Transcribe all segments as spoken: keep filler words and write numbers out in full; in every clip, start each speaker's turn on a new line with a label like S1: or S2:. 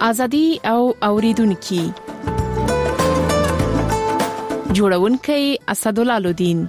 S1: ازادي او اوریدونکو جوړونکي اسدالله لودین.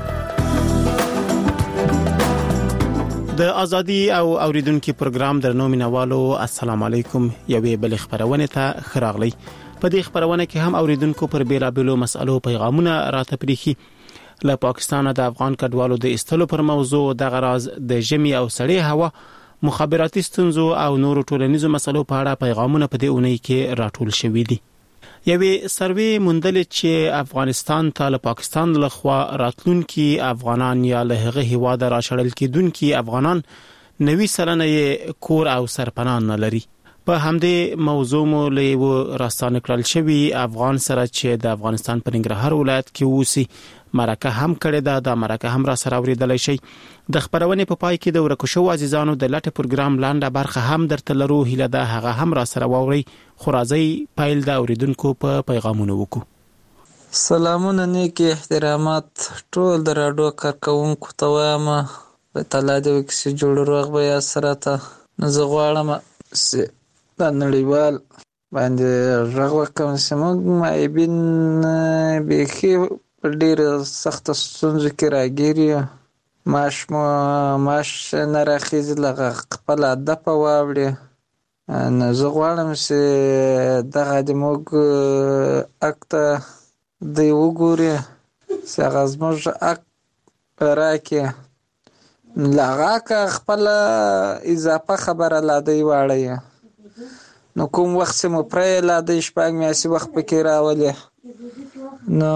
S2: د ازادي او اوریدونکو پروګرام درنو مینوالو السلام علیکم. یوې بل خبرونه ته خراغلی. په دې خبرونه کې هم اوریدونکو پر بیلابلو مسالو پیغامونه راته پریخي. له پاکستان د افغان کډوالو د استلو پر موضوع د غراز د جمی او سړې هوا مخابراتي ستونزو او نورو ټولنیزو مسلو په اړه پیغامونه په دې اونۍ کې راټول شوي دي. یوې سروې موندل چې افغانستان ته له پاکستان لخوا راتلونکي افغانان یا له هغه هیواده راشړل کېدونکي افغانان نوي سلنه کور او سرپناه نه لري. په همدې موضوع مو له راستانه کړل شوی افغان سره چې د افغانستان په ننګرهار ولایت کې اوسي مرکه هم کړې ده. د مرکه هم را سره اوریدل شي. د خبرونه په پای کې د ورکو شو عزیزانو د لټ پروګرام لاندې برخه هم درته لرو. هله ده هغه هم را سره ووري. خورازي پایل د اوریدونکو په پیغامونو وکړو.
S3: سلامونه نیکی احترامات ټول د راډیو کارکونکو ته وایم. په تعالی دې وکړي جوړ روغ به یا سره ته زه غواړم د نړیوال باندې رغ وکم چې موږ معیبین بیخي په ډېر سخت ستونزو کې راګیري. معاش مو معاش نه راخیږي لکه خپل هدف واوړي. نو زه غواړم چې دغه د موږ حق ته دی وګوري چې هغه زموږ حق راکړي. له هغه خپله اضافه خبره لا دی واړوي. نو کوم وخت چې مو پرې لا دی شپږ میاشتې وخت پکې راولي. نو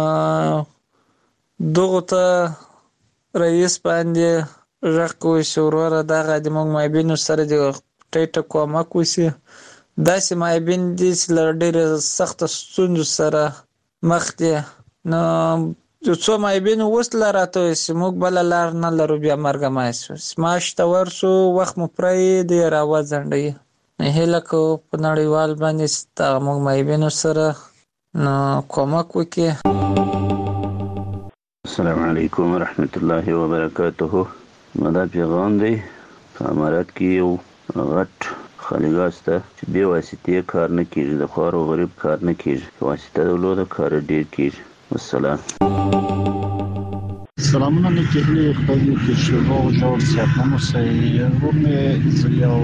S3: دغه ته رئیس باندې غږ کوي چې وروره دغه د موږ معیبینو سره د ټیټه کومک وشي. داسې معیبین دي چې له ډېرې سخته ستونزو سره مخ دي. نو یو څو معیبین اوس لا راته وایي چې موږ بله لار نه لرو بیا مرګه مای شو. معاش ته ورسو وخت مو پرې دی راوځنډوي. هیله کوو په نړیوال باندې د موږ معیبینو سره نو کومک وکړي.
S4: السلام علیکم ورحمت الله وبرکاته. مدا پیغام دی په امارات کې یو غټ خالیګاز ته چې بې واسطې کار نه کېږي. د خوار او غریب کار نه کېږي. واسطه درلوده کار ډېر کېږي. والسلام.
S5: سلامونه نیکهلی خدای دې چې شروع جوړ صحتمند اوسئ. رومې زه یو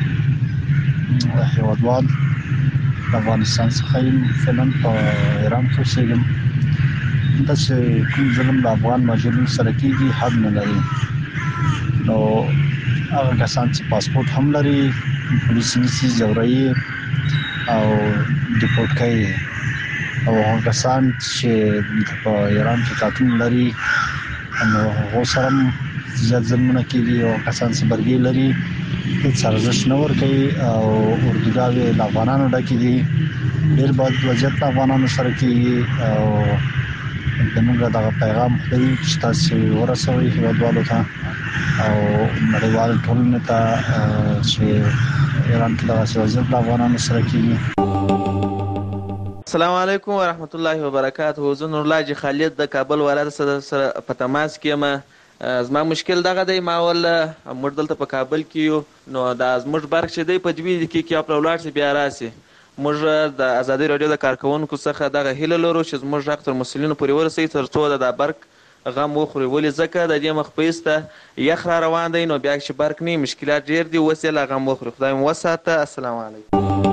S5: هیوادوال د افغانستان څخه یم. فعلا په ایران کې اوسېږم. داسې کوم ظلم د افغان مهاجرینو سره کېږي حد نه لري. نو هغه کسان چې پاسپورټ هم لري پولیس نیسي ځوروي او ډیپورټ کوي. او هغه کسان چې په ایران کې قاتون لري نو هغو سره هم زیات ظلمونه کېږي. او کسان چې برګې لري هېڅ ارزښت نه ورکوي او اردوګاوې له افغانانو ډکې دي. ډېر بد وضعیت له افغانانو سره کېږي. او زموږ دغه پیغام دی چې تاسو ورسوئ هیوادوالو ته او نړیوال ټولنې ته چې ایران کې دغسې وضعیت له افغانانو سره کېږي.
S6: السلام علیکم ورحمت الله وبرکاته. زه نورالله حاجي خالد د کابل ولایت سره په تماس کې یم. زما مشکل دغه دی. ما ول موږ دلته په کابل کې یو نو دا زموږ برق چې دی په دوی کې کې خپل ولاړ شي بیا راسي. موږ د ازادي رادیو د کارکونکو څخه دغه هیله لرو چې زموږ حق تر مسؤلینو پورې ورسوي تر څو د برق غم وخوري. ولې ځکه د دې مخ په ایسته یخ را روان دی نو بیا چې برق نه مشکلات ډېر دي. اوس یې لا غم وخوري. خدای مو وساته. السلام علیکم.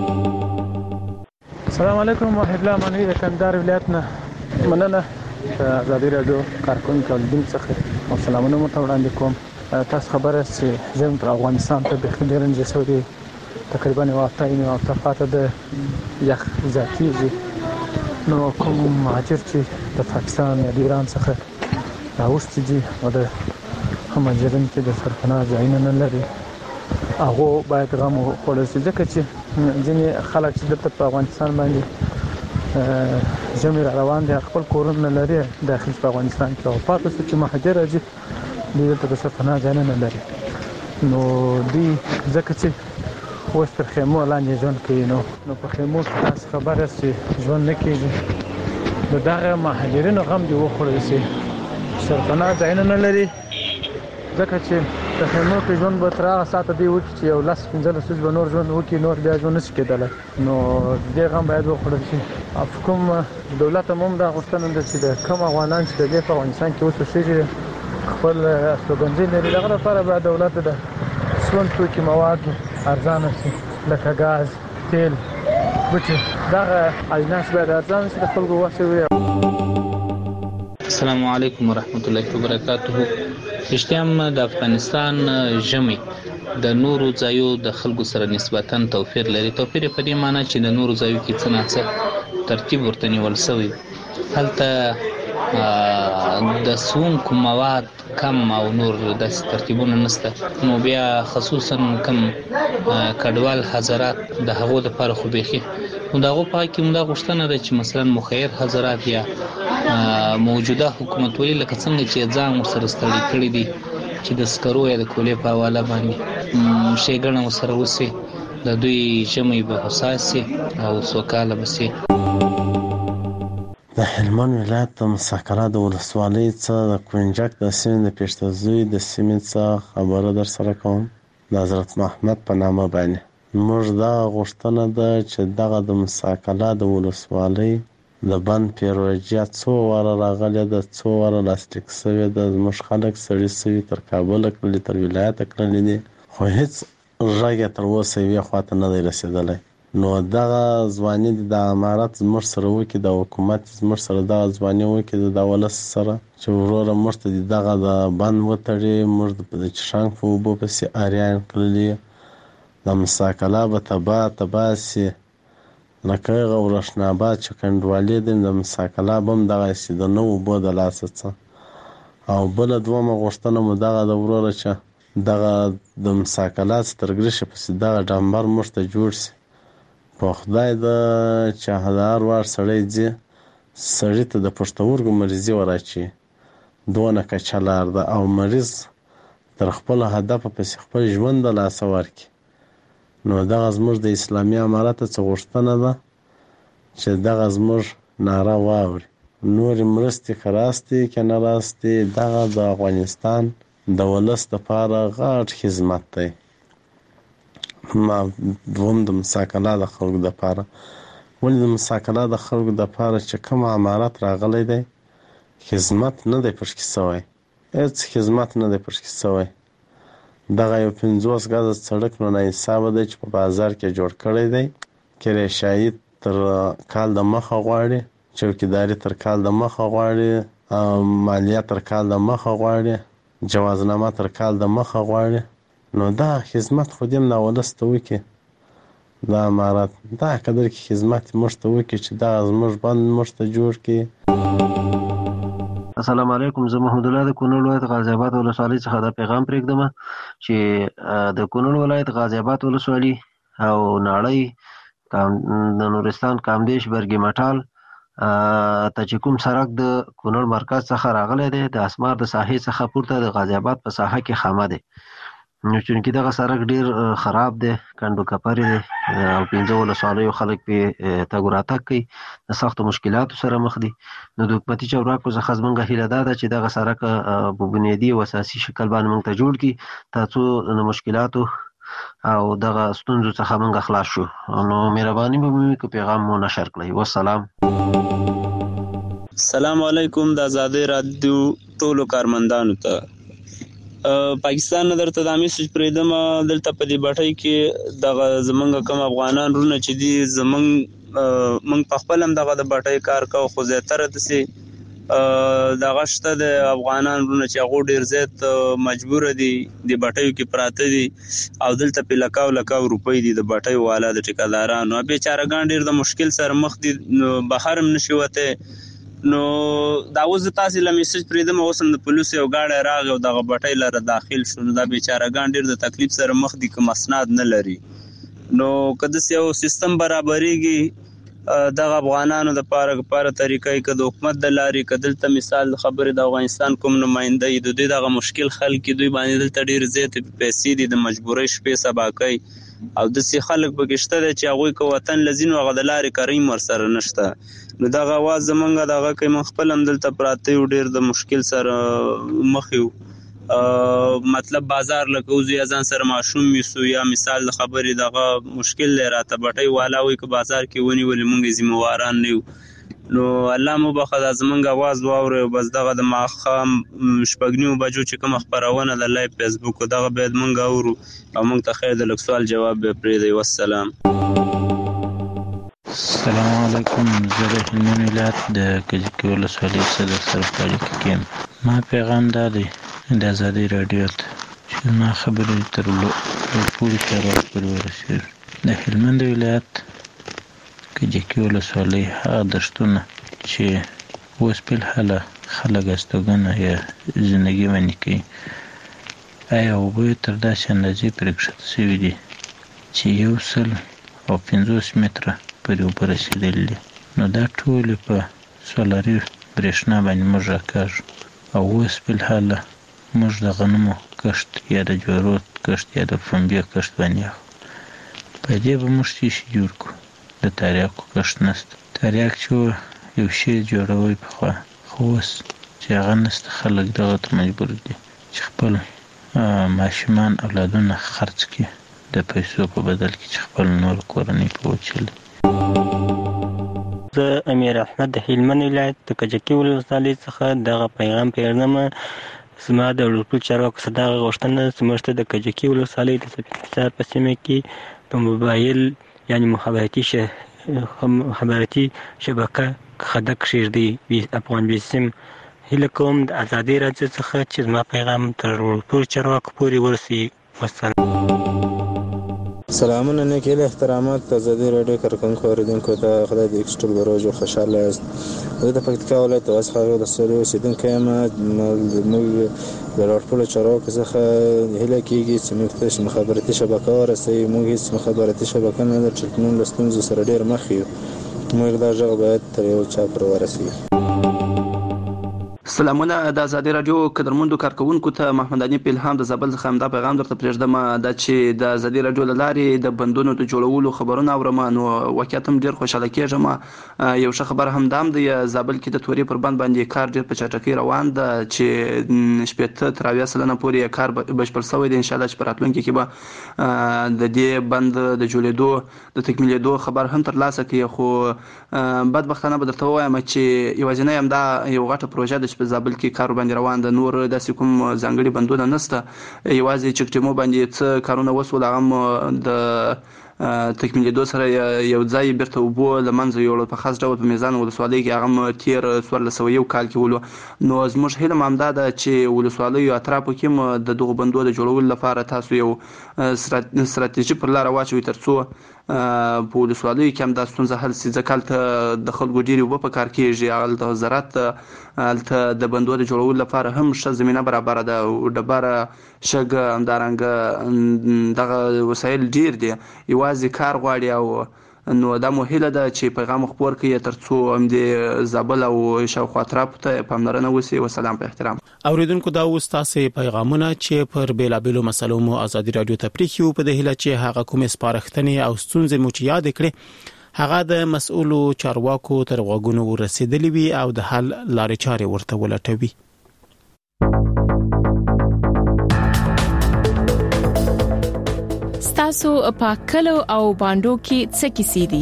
S7: السلام علیکم. وحید الله معنوي د کندهار ولایت نه مننه. ازادي رادیو کارکونکو د څخه سلامونه مو ته وړاندې کوم. تاسو خبره چې زموږ پر افغانستان ته به ډېر انځ شوی تقریبا یو اته یو اته فاته د یخ ذاتي نو کوم مهاجر چې د پاکستان یا د ایران څخه راوستي دي او د مهاجرین چې د سرپناه ځایونه نه لري هغه باید غم وخوړل شي. ځکه چې ځینې خلک چې دلته په افغانستان باندې ژمی را روان دي خپل کورونه لري داخل په افغانستان کې او پاتې چې مهاجر راځي دلته د سرپناه ځایونه نه لري. نو دی ځکه چې اوس تر خیمو لاندې ژوند کوي. نو نو په خیمو کې تاسو خبره چې ژوند نه کېږي. د دغه مهاجرینو غم دې وخوړل شي. سرپناه ځایونه نه لري ځکه چې د خیمو کې ژوند به تر هغه ساعته دی وکړي چې یو لس پنځلس ورځې به نور ژوند وکړي، نور بیا ژوند نشي کېدلی. نو دې غم باید وخوړل شي. کوم دولت هم هم دا غوښتنه ده چې د کوم افغانان چې د دې په افغانستان کې اوس اوسېږي خپل استوګنځي لري، دغه لپاره باید دولت د ژوند توکي مواد ارزانه شي، لکه ګاز، تیل، بوټي، دغه اجناس باید ارزانه شي، د خلکو وسې وي.
S8: السلام علیکم ورحمت الله وبرکاته. رښتیا هم د افغانستان ژمی د نورو ځایو د خلکو سره نسبتاً توپیر لري. توپیر په دې معنی چې د نورو ځایو کې څه ناڅه ترتیب ورته نیول شوی. هلته د سونکو مواد کم او نور داسې ترتیبونه نشته. نو بیا خصوصاً کم کډوال حضرات د هغو دپاره خو بیخي نو د هغو په حق کې موږ دا غوښتنه ده چې مثلا مخیر حضرات یا موجوده حکومتولي لکه څنګه چې ځان ورسره ستړي کړي دي چې د سکرو یا د کولې په حواله باندې ښېګڼه ورسره وشي، د دوی ژمی به هوسا شي او سوکاله به شي.
S9: د هلمند ولایت د مساکره د ولسوالۍ څخه د کونجک د سیمې د پېشتزوی د سیمې څخه خبره در سره کوم. د حضرت محمد په نامه باندې موږ دا غوښتنه ده چې دغه د مساکره د ولسوالۍ د بند پیروژه څو واره راغلې ده، څو واره لاسلیک شوې ده. زموږ خلک سړي شوي تر کابله کړلي، تر ولایته کړلي دي، خو هېڅ غږ یې تر اوسه یوې خواته نه دی رسېدلی. نو دغه ځواني د امارت زموږ سره وکړي، د حکومت زموږ سره دغه ځواني وکړي د ولس سره چې وروره موږ ته دغه د بند وتړي، موږ د چشانګ په اوبو پسې اریان کړلي، د مساکله به تباه تباه سي، لکه هغه ورشناباد چې کنډوالې دي د مساکله به هم دغسې د نه اوبو د لاسه څه. او بله دومه غوښتنه مو دغه د وروره چې دغه د مساکله تر ګرشه پسې دغه ډامبر موږ ته جوړ سي. په خدای د چې د هر وار سړی ځي سړي ته د پښتورګو مریضي وراچي، دونه کچه لار ده او مریض تر خپل هدفه پسې خپل ژوند د لاسه ورکړي. نو دغه زموږ د اسلامي امارت څخه غوښتنه ده چې دغه زموږ ناره واوري. نورې مرستې که راستې که نه راستې، دغه د افغانستان د ولس دپاره غټ خدمت دی. ما دوم د مساکله د خلکو دپاره، ولې د مساکله د خلکو دپاره چې کوم امارت راغلی دی خدمت نه دی پشکې شوی، هېڅ خدمت نه دی پشکې شوی. دغه یو پنځوس ګزه سړک نو ناحسابه دی چې په بازار کې جوړ کړی دی. کرایشایي تر کال د مخه غواړي، چوکیداري تر کال د مخه غواړي، مالیه تر کال د مخه غواړي، جوازنامه تر کال د مخه غواړي. نو دا خدمت خو دې هم دا ولس ته وکړي، دا امارت دا قدر کې خدمت موږ ته وکړي چې دا زموږ بند موږ ته جوړ کړي.
S10: السلام علیکم. زه محمد الله د کونړ ولایت غازی آباد ولسوالۍ څخه دا پیغام پرېږدم چې د کونړ ولایت غازی آباد ولسوالۍ او ناړۍ د نورستان کامدیش برګي مټال ته چې کوم سړک د کونړ مرکز څخه راغلی دی، د اسمار د ساحې څخه پورته د غازی آباد په ساحه کې خامه دی. نو چونکې دغه سړک ډېر خراب دی، کنډو کپرې دی او پنځه ولسوالیو خلک پرې تګ راتګ کوي، د سختو مشکلاتو سره مخ دي. نو د حکومتي چارواکو څخه زموږ هیله دا ده چې دغه سړک په بنیادي او اساسي شکل باندې موږ ته جوړ کړي تر څو د مشکلاتو او دغه ستونزو څخه موږ خلاص شو. نو مهرباني به مو وکړئ پیغام مو نشر کړئ. والسلام.
S11: السلام علیکم. د آزادۍ رادیو ټولو کارمندانو ته پاکستان نه درته دا میسج پرېږدم، دلته په دې بټۍ کې دغه زمونږ کوم افغانان رونه چې دي زمونږ موږ په خپل هم دغه د بټۍ کار کوو، خو زیاتره داسې دغه شته د افغانان رونه چې هغو ډېر زیات مجبوره دي د بټیو کې پراته دي او دلته پې لکاو لکاو روپۍ دي د بټیو والا د ټیکهدارانو. بېچارهګان ډېر د مشکل سره مخ دي، نو بهر هم نشي وتی. نو دا اوس د تاسې له میسج پرېږدم، اوس هم د پولیسو یو ګاډی راغی او دغه بټۍ لره داخل شو. نو دا بېچارهګان ډېر د تکلیف سره مخ دي که مسناد نه لري. نو که داسې یو سیستم برابرېږي دغه افغانانو د پاره لپاره طریقه که د حکومت د لارې که دلته مثال خبرې د افغانستان کوم نماینده یي د دوی دغه مشکل حل کړي، دوی باندې دلته ډېرې زیاتې پیسې دي د مجبورۍ شپې سبا کوي او داسې خلک پکې شته دی چې هغوی که وطن له ځي نو هغه د لارې کریم ورسره نشته. نو دغه اواز زمونږ دغه کوي موږ خپل هم دلته پراته یو ډېر د مشکل سره مخ یو. مطلب بازار لکه اوزو یا ځان سره ماشوم میسو یا مثال د خبرې دغه مشکل راته بټي والا وي که بازار کې ونیول موږ ذمہواران نه یو نو الله مو بخښه د زمونږ आवाज واوري بس دغه د ماخام شپږنیو بجو چې کوم خبرونه د لایو فیسبوک دغه باید مونږ اورو او مونږ ته خیر د لک سوال جواب به پرې دی. والسلام.
S12: السلام علیکم. زه د هلمند ولایت د کجکي ولسوالۍ څخه سره په اړیکه کې یم. ما پیغام دا دی د ازادي رادیو ته چې ما خبرې تر ټولو چارواکو پورې ورسېږي. د هلمند ولایت کجکي ولسوالۍ هغه دښتونه چې اوس بالحاله خلک استوګنه یا زندګي ونې کوي آیا اوبه یې تر داسې اندازې پرې کښته شوي دي چې یو سل او پنځوس متره پورې اوبه رسېدلي دي. نو دا ټولې په سولري برېښنا باندې موږ راکاږو او اوس بالحاله موږ د غنمو کښت یا د جوارو کښت یا د پنبې کښت باندې اخلو. په دې به موږ څه شي جوړ کړو؟ د تریاکو کښت نشته. تریاک چې یو شی جوړوي پخوا خو اوس چې هغه نشته خلک دغه ته مجبور دي چې خپل ماشومان اولادونه خرڅ کړي د پیسو په بدل کې چې خپل نور کورنۍ په وچلي.
S13: زه امیر احمد د هلمند ولایت د کجکي ولسوالۍ څخه دغه پیغام پیغلم. زما د ټول چارواکو څخه دغه غوښتنه چې موږ ته د کجکي ولسوالۍ د سپین په سیمه کې په موبایل یعنی مخابراتی شه مخابراتی شبکه خدای کښیږدي افغان بیسیم هیله کوم د ازادي رادیو څخه چې زما پیغام تر ټول چارواکو پورې ورسي. والسلام.
S14: سلامونه نیک هیله احترامات د ازادي رادیو کارکونکو اوریدونکو ته خدای دې ایکسټل بروج خوشاله یاست. زه د پکتیکا ولایت د واسخه ولسوالۍ اوسیدونکی یم. موږ د ټولو چارواکو څخه هیله کیږي چې موږ ته مخابراتي شبکه ورسوي. موږ هیڅ مخابراتي شبکه نه لرو چې موږ له ستونزو سره ډېر مخ یو. موږ دا غږ باید تر یو چا پورې ورسوي.
S15: سلامونه د ازادي رادیو قدرمندو کارکونکو ته محمد علي پیلهام د زابل څخه همدا پیغام درته پرېږدم دا چې د ازادي رادیو له لارې د بندونو د جوړولو خبرونه اورم نو واقعیت هم ډېر خوشاله کېږم. یو ښه خبر هم دام دی زابل کې د تورې پر بند باندې کار ډېر په چټکۍ روان ده چې شپېته تر اویا سلنه پورې کار بشپړ شوی دی. انشاءالله چې په راتلونکي کې به د دې بند د جوړېدو د تکمیلېدو خبر هم ترلاسه کړي. خو بدبختانه به درته ووایم چې یوازینی همدا یو غټه پروژه ده په زابل کې کار باندې روان ده. نور داسې کوم ځانګړي بندونه نشته. یوازې چک ډیمو باندې څه کارونه وسول هغه هم د تکمیلېدو سره یو ځای بیرته اوبو له منځه یوړل په خاص ډول په میزان ولسوالۍ کې هغه هم تېر څوارلس سوه یو کال کې ولو. نو زموږ هیله هم همدا ده چې ولسوالیو اطرافو کې هم د دغو بندو د جوړولو لپاره تاسو یو ستراتیژي پر لاره واچوئ تر څو په ولسوالیو کې هم دا ستونزه حل شي. ځکه هلته د خلکو ډېرې اوبه په کار کېږي. هلته زراعت هلته د بندو د جوړولو لپاره هم ښه زمینه برابره ده. ډبره شګه همدارنګه دغه وسایل ډېر دي یوازې کار غواړي. او نو دا مو هیله ده چې پیغام خپور کړي تر څو همدې زابل او شاوخوا اطرافو ته پاملرنه وشي. وسلام په احترام.
S2: اوریدونکو دا اوس تاسو پیغامونه چې پر بیلابېلو مسلو مو ازادي رادیو ته پریښیو په دې هیله چې هغه کومې سپارښتنې او ستونزې مو چې یاد کړې هغه د مسؤلو چارواکو تر غوږونو ورسېدلې وي او د حل لارې چارې ورته ولټوي.
S1: تاسو په کلو او باندو کې څه کیسې دي؟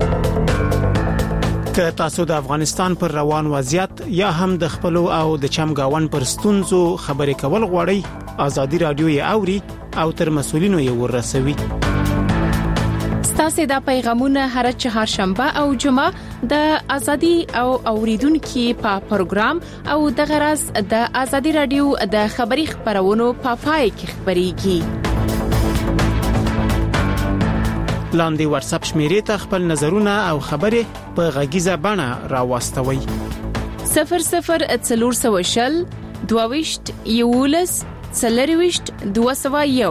S2: که تاسو د افغانستان پر روان وضعیت یا هم د خپلو او د چمګاون پر ستونزو خبرې کول غواړئ ازادي رادیو یې اوري او تر مسؤلینو یې ورسوي.
S1: تاسو دا پیغامونه هر چهارشنبه او جمعه د ازادي او اوریدونکو په پروګرام او د غرض د ازادي رادیو د خبري خبرونو په پای کې خبريږي.
S2: لاندې واتس اپ شمیرې ته خپل نظرونه او خبرې په غږیزه بڼه راوستوي.
S1: صفر صفر څلور سوه شل دوه یولس څلرويشت دوه سوه یو.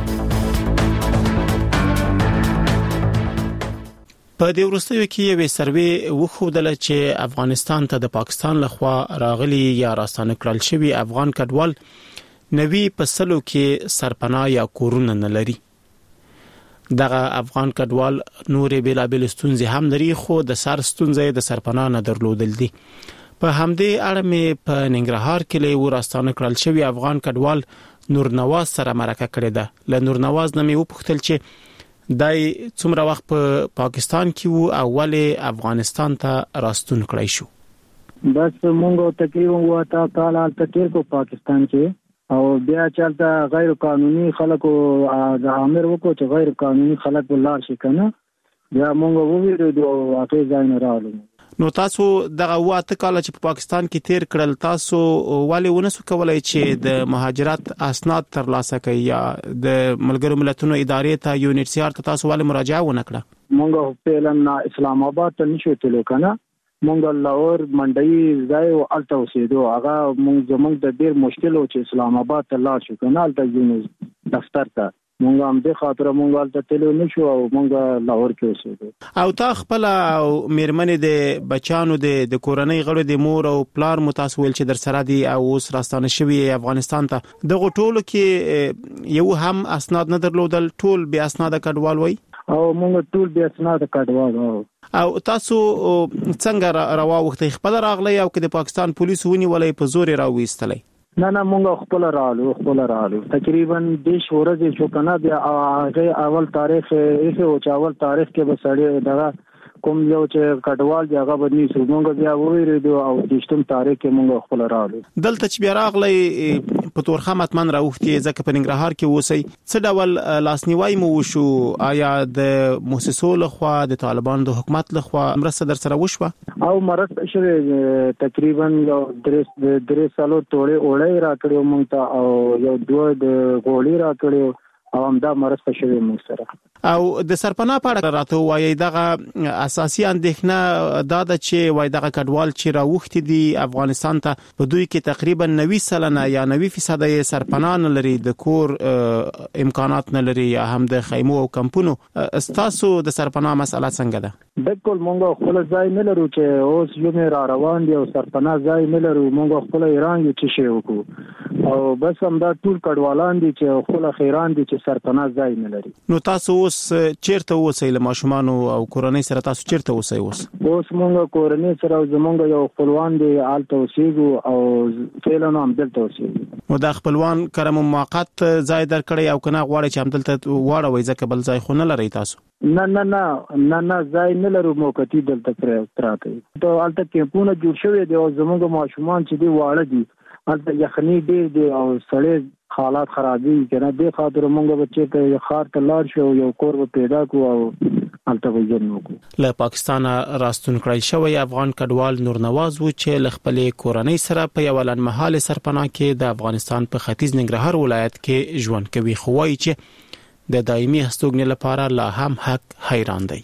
S2: په دې وروستیو کې یو سروې وښودل چې افغانستان ته د پاکستان لخوا راغلي یا راستانه کړل شوی افغان کډوال نوي پسلو کې سرپناه یا کورونه نه لري. دغه افغان کډوال نورې بیلابېل ستونزې هم لري خو د سر ستونزې د سرپناه نه درلودل دي. په همدې اړه مې په ننګرهار کې له ورستانه کړل شوی افغان کډوال نور نواز سره مرکه کړې ده. له نور نواز نه مې وپوښتل چې دای څومره وخت په پاکستان کې وو او ولې افغانستان ته راستون کړی شو.
S16: بس مونږ تقریبا واته کال حالت تیر کو پاکستان کې او بیا چلته غیر قانوني خلکو د امر وکړو چې غیر قانوني خلک ولار شي کنه بیا مونږ وویل او هغه ځای نه راغلو.
S2: نو تاسو دغه واته کال چې په پاکستان کې تیر کړل تاسو ولې ونسو کولای چې د مهاجرت اسناد ترلاسه کړئ یا د ملګرو ملتونو ادارې ته یو ان ایچ سی آر ته تاسو ولې مراجعه ونه کړه؟
S16: مونږ په لمنا اسلام آباد ته نشو تلو کنه مونږ لاهور منډي ځای او الته اوسېدو هغه مونږ زمونږ د ډیر مشکل او چې اسلام آباد ته لاړ شو کنه الته یو دفتر ته مونږ هم د خاطر مونږ الته تلو نشو او مونږ لاهور کې اوسېدو.
S2: او تا خپل او میرمنې د بچانو د د کورنۍ غړو د مور او پلار متاسول چې در سره دي او اوس راستانه شوی افغانستان ته دغه ټولو کې یو هم اسناد نه درلودل ټول بیا اسناد کډوال وای
S16: او مونږ ټول بیا اسناد کډوال
S2: او تاسو څنګه روا وخت خپل راغلی او کې د پاکستان پولیسو ونیولې په زور راوېستلې؟
S16: نه نه مونږ خپل راغلو خپل راغلو تقریبا د شورې شو کنه بیا هغه اول تاریخ یې او چې اول تاریخ کې به سړی دغه کوم یو چې کډوال دی هغه باندې سو مونږ بیا وېریدو او د شتم تاریخ کې مونږ خپل راغلو.
S2: دلته چې بیا راغلی په تورخه متمن راوختي ځکه په ننګرهار کې اوسئ څه ډول لاسنیوي مو وشو؟ آیا د مؤسسو لخوا د طالبانو د حکومت لخوا مرسته در سره وشوه؟
S16: او مرسته شوه تقریبا یو درې درې سالو توړې اورې راکړو مونږ ته او یو دوه د غوړي راکړو او هم دا مرسته شوی مونږ سره.
S2: او د سرپناه په اړه راته وایي دغه اساسي اندېښنه دا ده چې وایي دغه کډوال چې راوختي دي افغانستان ته په دوی کې تقریبا نوي سلنه یا نوي فیصد یې سرپناه نه لري د کور امکانات نه لري یا هم د خیمو او کمپونو. استاسو د سرپناه مسله څنګه ده؟
S16: بالکل مونږ خپل ځای نه لرو چې اوس یو مې را روان دي او سرپناه ځای نه لرو مونږ خپل ایران یو چې شی وکړو او بس هم دا ټول کډوالان دي چې خپل خیران دي چې سرپناه ځای نه لري.
S2: نو تاسو اوس چیرته اوسئ له ماشومان او کورنۍ سره تاسو چیرته اوسئ اوس؟
S16: اوس مونږ کورنۍ سره زمونږ یو خپلوان دي آلته اوسېږو او فعلا هم دلته اوسېږو.
S2: نو دا خپلوان کرم موقت ځای درکړی او کنه غواړي چې هم دلته واړوي ځکه بل ځای خو نه لري تاسو؟
S16: نه نه نه نه نه ځای نه لرو موقتی دلته پراته ته الته کېپونه جوړ شوی دی او زموږ ماشومان چې دی واړه دي الته یخني ډیر دی او سړی حالات خرابي کنه د خاطر مونږ بچي ته خار ته لاړ شو یو کور پیدا کو او الته وځن وکړو.
S2: له پاکستان راستون کړی شوی افغان کډوال نور نواز و چې ل خپل کورنۍ سره په یو لنمحال سرپناه کې د افغانستان په ختیځ ننګرهار ولایت کې ژوند کوي خو وايي چې د دایمي هستوګنې لپاره لا هم حق حیران دی.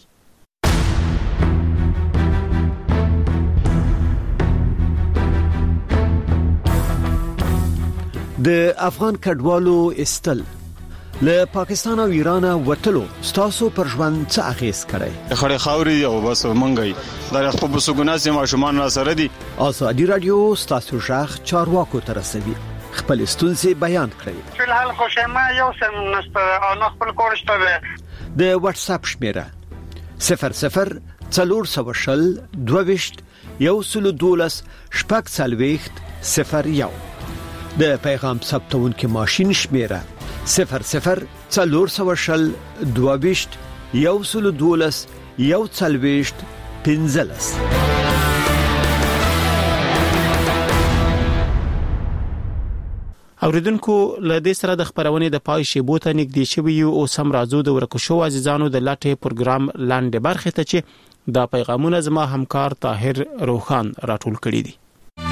S17: د افغان کډوالو استل له پاکستان او ایران وټلو ستاسو پر ژوند څه اغیز کړي؟
S18: خړې خاوري او بس منګي دا خپل بسګوناس ماشومان را سره دي.
S17: ازادي رادیو ستاسو ژغ چارواکو ته رسوي. خپل ستونزې بیان کړئ.
S19: فلحال خوشما یو سم نسته او خپل کورشته
S17: د واتس اپ شمیره صفر صفر څلور سو شل دوه یو سل دولس شپږ څلوېښت صفر یو. د پیغام ثبتون کې ماشين شمیره صفر صفر څلور سو شل دوه یو سل دولس یو څلوېښت پنځلس.
S2: اوریدونکو له دې سره د خبرونې د پای شی بوته نږدې شوی او سم راځو د ورکو شو عزیزانو د لاټه پروګرام لاندې برخه ته چې دا پیغامونه زما همکار طاهر روخان راټول کړي دي.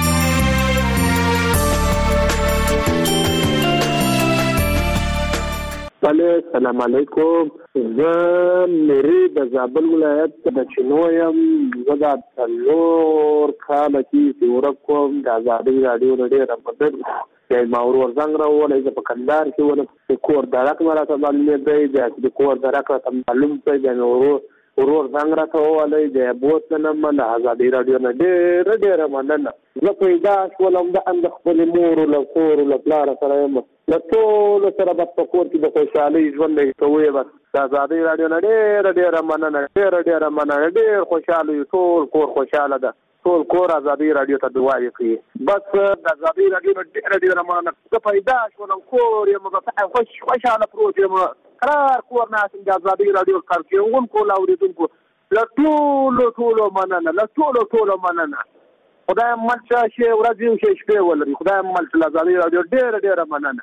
S20: السلام علیکم. زه لري د زابل ولایت د چنویم زګا څلور کاله کې ورکوم د آزادۍ رادیو ډېر مدد چې ما ور زنګ راولې چې په کندهار کې ونه کور درک مراته باندې دی د کور درک ته معلوم دی د ورو ورور زنګ راولې د بوت نه من آزادۍ رادیو نه ډېر ډېر مننه. زه پیدا شولم د اند خپل مور له کور له پلار سره یم له ټول سره په کور کې د خوشحالي ژوند کوي. بس د آزادۍ رادیو نه ډېر ډېر مننه ډېر ډېر مننه ډېر خوشاله ټول کور خوشاله ده. ټول کور ازادي رادیو ته دعا کوي. بس د ازادي رادیو ډېر ډېر مننه. زه پیدا شوم کور یم په خوش خوشاله پروت یم قرار کور نه د ازادي رادیو کارکونکو لاوریدونکو له ټولو ټولو مننه له ټولو ټولو مننه. خدای مل شي ورځ یو شي شپه ولري. خدای مل له ازادي رادیو ډېر ډېر مننه.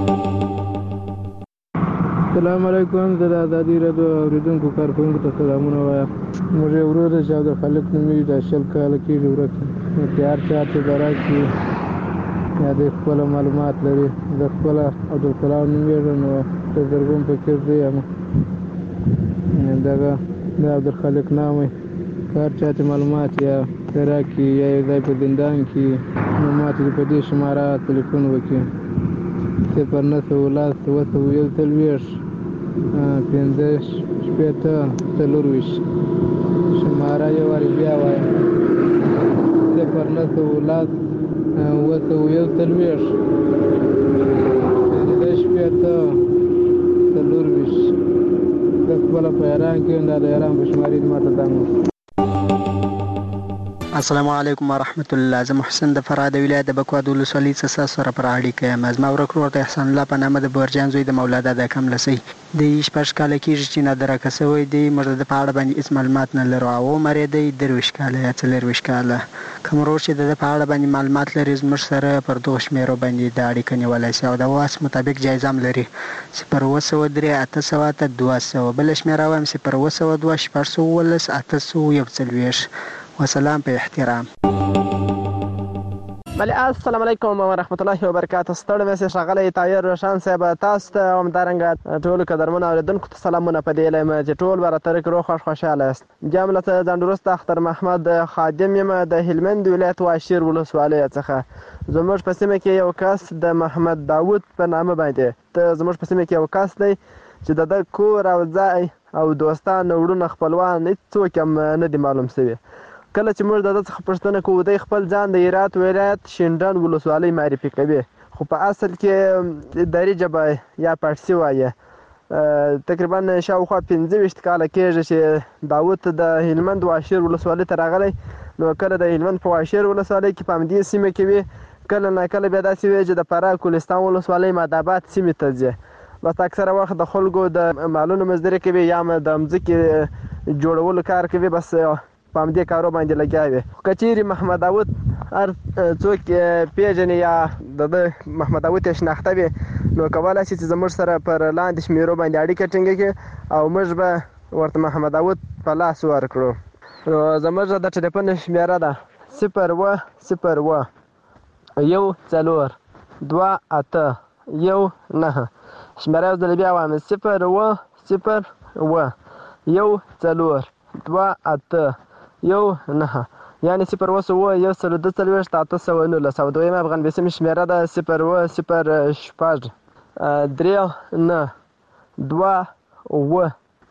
S7: السلام علیکم. زه د ازادي رادیو اوریدونکو کارکونکو ته سلامونه وایم. موږ یو ورور چې عبدالخالق نومېږي د شل کاله کېږي ورک نو چې هر چا چې به راشي یا د خپله معلومات لري. زه خپله عبدالکلام نومېږم نو د زرګون فقیر زوی یم. دغه د عبدالخالق نام وي. که هر چا چې معلومات یا راکړي یا یو ځای په زندان کې نو ما ته په دې شماره تلیفون وکړي صفر نهه سوه لس اوه سوه یو څلوېښت پنځه شپېته څلورویشت شماره یو وارې بیا وایم صفر نهه سوه لس اوه سوه یو څلوېښت پنځه شپېته څلورویشت. زه خپله په ایران کې یم. دا د ایران په شمارې دې ما ته زنګ وکړي.
S21: السلام علیکم ورحمت الله. زه محسن د فراه د ولایت د بکواد ولسوالۍ څخه سره پر اړیکه یم. زما ورک ورور د احسان الله په نامه د بورجان زوی د مولا دادا کملسی دی شپږ کاله کېږي چې نادرکه سوی دی. موږ د په اړه باندې هېڅ معلومات نه لرو. او عمر یې دی درویشت کاله یا څلېرویشت کاله. کوم ورور چې د ده په اړه باندې معلومات لري زموږ سره پر دغو شمېرو باندې د اړیکه نیولی شي او د وس مطابق جایزه هم لري. صفر اوه سوه درې اته سوه اته دوه سوه. بله شمېره وایم صفر اوه سوه دوه شپږ سوه اوولس اته سوه یو څلوېښت. وسلام په احترام.
S22: بله السلام علیکم ورحمت الله وبرکاته. ستړی مې ښاغلی طاهر روشن صاحب تاسو ته همدارنګه ټولو قدرمنو اورېدونکو ته سلامونه په دې هیله یم چې ټول به راتلونکي کې روغ خوښ خوشحاله یاست. بیا هم له ځان وروسته اختر محمد خادم یم د هلمند ولایت واشیر ولسوالۍ څخه. زموږ په سیمه کې یو کس د محمد داود په نامه باندې ته زموږ په سیمه کې یو کس دی چې د ده کور او ځای او دوستان وروڼه خپلوان هېڅوک هم نه دي معلوم شوي. کله چې موږ د ده څخه پوښتنه کوو دی خپل ځان د هرات ولایت شینډنډ ولسوالۍ معرفي کوي خو په اصل کې دري ژبه یا پارسي وایي. تقریبا شاوخوا پنځه ویشت کاله کېږي چې داود د هلمند واشیر ولسوالۍ ته راغلی. نو کله د هلمند په واشیر ولسوالۍ کې په همدې سیمه کې وي کله ناکله بیا داسې وي چې د فراه کولستان ولسوالۍ ماداباد سیمې ته ځي. بس اکثره وخت د خلکو د مالونو مزدوري کوي یا د مځکې جوړولو کار کوي. بس په همدې کارو باندې لګیا وي. که چیرې محمد داود هر څوک پیژني یا د ده محمد داود یې شناخته وي نو کولی شي چې زموږ سره پر لاندې شمېرو باندې اړیکه ټینګه کړي او موږ به ورته محمد داود په لاس ورکړو. نو زموږ د ټلیفون شمېره ده صفر اوه صفر اوه یو څلور دوه اته یو نهه. شمېره یو ځل بیا وایم صفر اوه صفر اوه یو څلور دوه اته یو نهه یعنې صفر اوه سوه یو سل دوه څلوېښت اته سوه نولس. او دویمه افغان شمېره ده صفر اوه صفر شپږ درې نه دوه اوه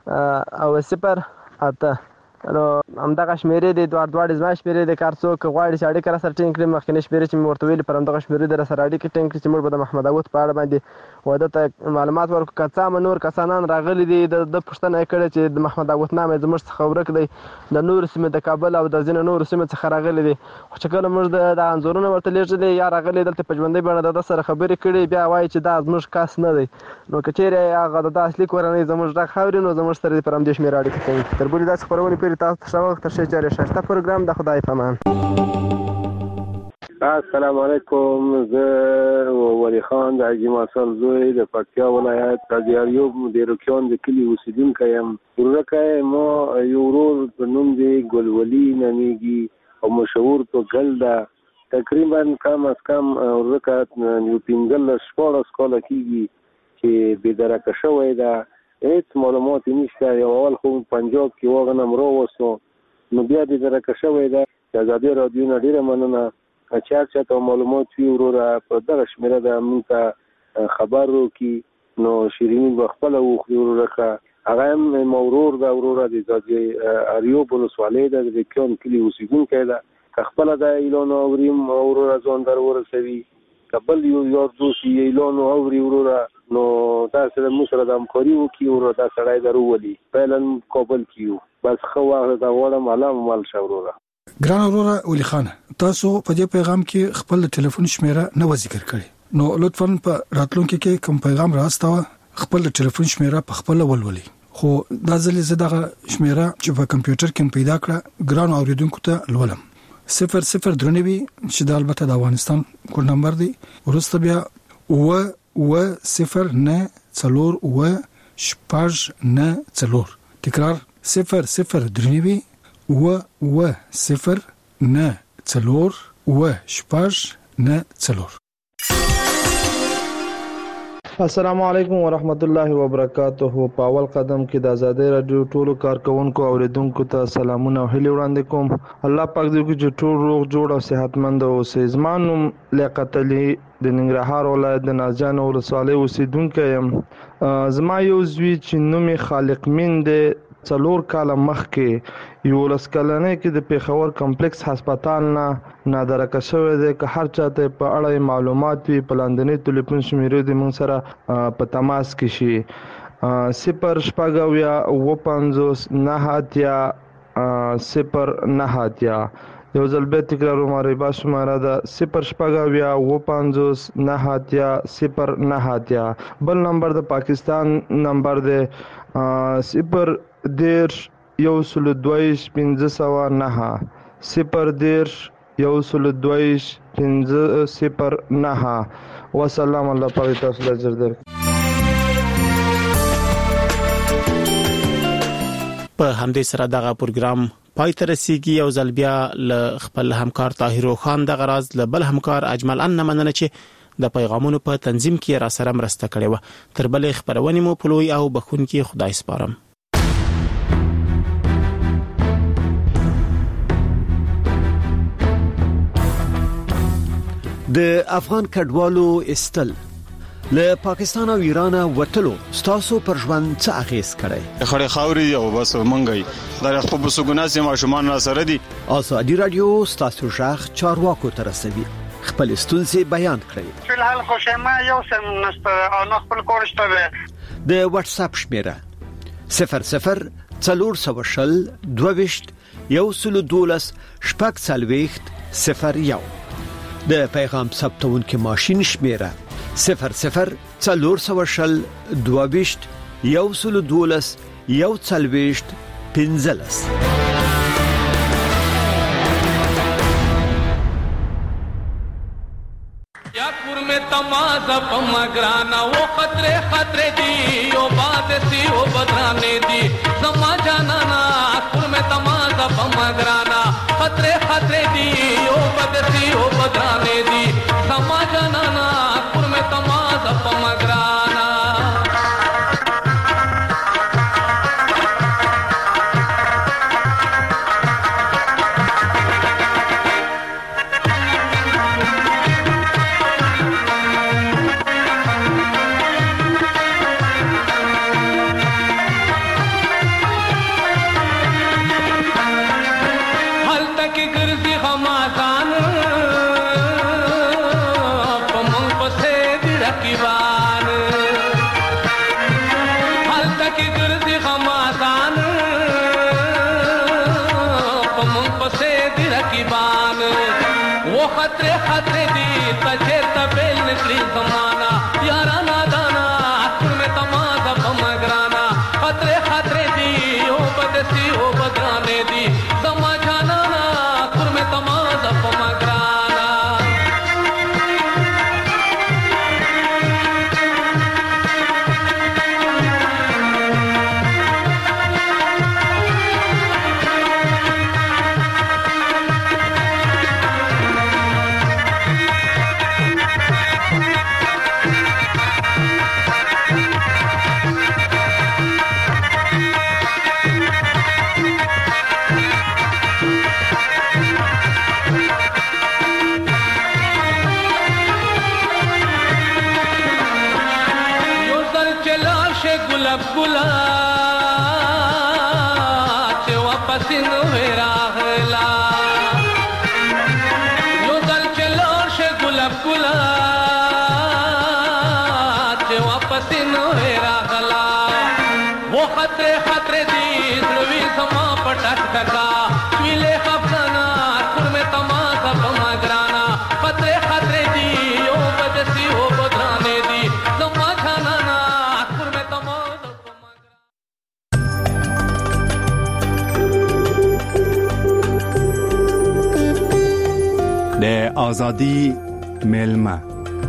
S22: او صفر اته. نو همدغه شمېرې دي دواړه دواړې زما شمېرې دي. که هر څوک غواړي چې اړیکه راسره ټینګ کړي مخکینۍ شمېرې چې مې ورته ویلي پر همدغه شمېرې دې راسره اړیکې ټینګ کړي چې موږ به د محمد داود په اړه باندې و ده ته معلومات ورکړو. که څه هم نور کسانان راغلي دي د ده پوښتنه یې کړې چې د محمد داود نام یې زموږ څخه ورک دی د نورو سیمې د کابل او د ځینو نورو سیمو څخه راغلي دي. خو چې کله موږ د انځورونه ورته لیږلي یا راغلي دلته په ژوندۍ بڼه د ده سره خبرې کړي بیا وایي چې دا زموږ کس نه دی. نو که چیرې هغه د ده اصلي کورنۍ زموږ غږ اوري نو زموږ سره دې پر همدې شمېره اړیکه ټینګ کړي. تر بلې داسې خپرونې پورې تاسو ته ښه وخت تر ښې جارې ښایسته پروګرام د خدای په امان.
S20: السلام علیکم. زه ولی خان د حاجي ماسل زوی د پکتیا ولایت قاضي ایوب د روکیان د کلي اوسېدونکی یم. ورورکی ما یو ورور په نوم دی ګلولي نومیږي او مشهور په ګل ده. تقریبا کم از کم ورورکه یو پنځلس شپاړس کاله کېږي چې بېدرکه شوی ده. هېڅ معلومات یې نشته. یو اول خو پنجاب کې واغنم راوستو نو بیا بېدرکه شوی ده. د ازادي راډیو نه ډېره مننه چې هر چا ته معلومات وي وروره په دغه شمېره ده موږ ته خبر وکړي. نو شیریني به خپله وخوري وروره. هغه هم ما ورور ده وروره د ازادي ایوب ولسوالۍ ده د روکیان کلي اوسېدونکی ده. که خپله دا اعلان اوریم وروره ځان در ورسوي که بل یو یار دوست یې اعلان اوري وروره نو داسې د موږ سره د همکاري وکړي وروره دا سړی در وولي. فعلا کابل کې یو بس ښه وخت ته غواړم الله مو مل شه وروره.
S3: ګران وروره ولي خان تاسو په دې پیغام کې خپل ټلیفون شمیره نه و ذکر کړی نو لطفاً په راتلونکي کې کوم پیغام راستاوه خپل ټلیفون شمیره په خپل ولولي خو دا ځلې زه دغه شمیره چې په کمپیوټر کې پیدا کړه ګران اوریدونکو ته لولم صفر صفر درنوي چې د البته د افغانستان کوډ نمبر دی ورسته بیا و و صفر نه څلور و شپږ نه څلور تکرار صفر صفر درنوي و و صفر نه څلور و شپږ نه څلور.
S4: السلام علیکم ورحمت الله وبرکاته. په اول قدم کې د آزادۍ رادیو ټولو کارکونکو او اوریدونکو ته سلامونه او هیلې وړاندې کوم. الله پاک دې چې ټول روغ جوړ او صحتمند اوسئ. زما نوم لیاقت علي د ننګرهار ولایت د نازجان ولسوالۍ اوسیدونکی یم. زما یو زوی چې نوم یې خالق مین دی څلور کاله مخکې یولس کلنۍ کې د پیښور کمپلیکس هسپتال نه نادرکه شوی دی. که هر چاته په اړه معلومات وي په لاندنۍ ټلیفون شمیرې د موږ سره په تماس کې شي صفر شپږ اویا اوه پنځوس نهه اتیا صفر نهه اتیا. یو ځل بیا تکراروم ریبا شماره ده صفر شپږ اویا اوه پنځوس نهه اتیا صفر نهه اتیا. بل نمبر د پاکستان نمبر دی صفر دیرش یو سلو دویش پنځه سوه نهه صفر دیرش یو سلو دویش پنځه صفر نهه. وسلام. الله پاک تاسو ته اجر درکړي.
S2: په همدې سره دغه پروګرام پای ته رسیدي. یو ځل بیا ل خپل همکار طاهر خان دغه راز ل بل همکار اجمل ان مننه چې د پیغامونو په تنظیم کې را سره مرسته کړې و. تر بلې خبرونه مو پلوي او بخون کې خدای سپارم.
S17: د افغان کډوالو استل له پاکستان او ایران وټلو ستاسو پر ژوند څه اغیز کړي؟
S18: خړې خاوري او بس منګي دا خپل بسګوناسي ماشومان را سره دي.
S17: ازادي رادیو ستاسو ژغ چارواکو تر رسوي. خپل ستونزې بیان کړئ.
S19: فلحال خوشما یو سم نست او نو خپل کورشته ده.
S17: د واتس اپ شمیره صفر صفر څلور سوه شل دوه یو سلو دولس شپږ څلوېښت صفر یو. د پیغام ثبتونکو ماشین شمیره صفر صفر څلور سوه شل دوه یو سلو دولس یو څلوېښت پنځلس.
S23: یا کور میں تمازا پمگرانا وہ خطرے خطرے دی او باد سی او بدرانے دی زما جانا نا کور میں تمازا پمگرانا خطرے خطرے دی او باد سی او بدرانے دی زما جانا نا کور میں تمازا پمگرانا. खतरे खतरे दी तजे तबेल निकली जमाना यारा नादाना आखिर में तमाजा पमगराना खतरे खतरे दी ओ बदसी ओ बदराने दी जमा जाना ना आखिर में तमाजा पमगराना. गुलाब गुलाब वापस नवेरा हला यो दल चलो शे गुलाब गुलाब वापस नवेरा हला वो खतरे खतरे दी ध्रुवी समा पटक टका मिले खफना
S5: له آزادی میلمه.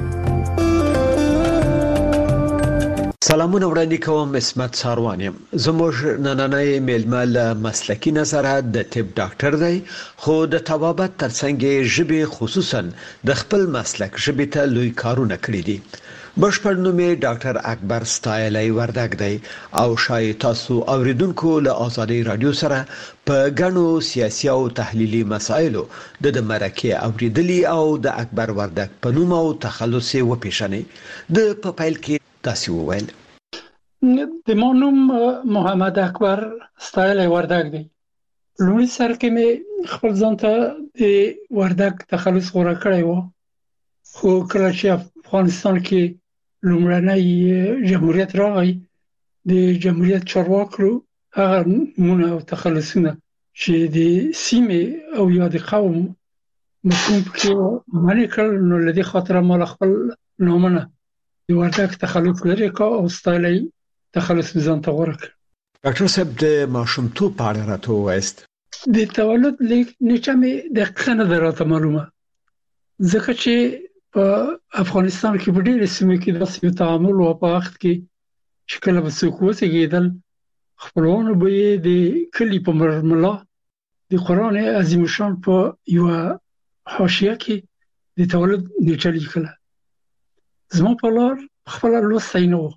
S17: سلامونه وړاندې کوم، اسمت ساروان یم. زموږ نننۍ میلمه له مسلکي نظره د طب ډاکټر دی، خو د طبابت ترڅنګ ژبې خصوصا د خپل مسلک ژبې ته لوی کارونه کړي دي. بشپړ نوم یې ډاکټر اکبر ستایلی وردګ دی او شاید تاسو اوریدونکو له آزادۍ رادیو سره په غنو سیاسي او تحلیلي مسایلو د د مرکه اوریدلی او د اکبر وردګ په نوم او تخلص یې وپیژني. د په پیل کې تاسو وویل
S6: د مونوم محمد اکبر ستایلی وردګ دی. لومړی سر کې مې خپل ځان ته د وردګ تخلص غوړه کړی و، خو کله چې افغانستان کې لومړنی جمهوریت راغی، د جمهوریت چارواکو هغه نومونه او تخلصونه چې د سیمې او یا د قوم مفهوم کې معنی کړل، نو لدې خاطر ما خپل نومونه د وردګ تخلص لري کا او ستایلی تخلص ځان ته غوړه کړ.
S17: ډاکټر صاحب د ماشومتوب په اړه راته ووایاست.
S6: د تولد لیک نیټه مې دقیقه نه ده راته معلومه، ځکه چې په افغانستان کې په ډېرې سیمو کې داسې یو تعامل و په وخت کې چې کله به څوک وزېږېدل، خپلوانو به یې د کلي په مرملا د قرآن عظیم الشان په یوه حاشیه کې د تولد نیټه لیکله. زما په لار خپله لوستی نه و،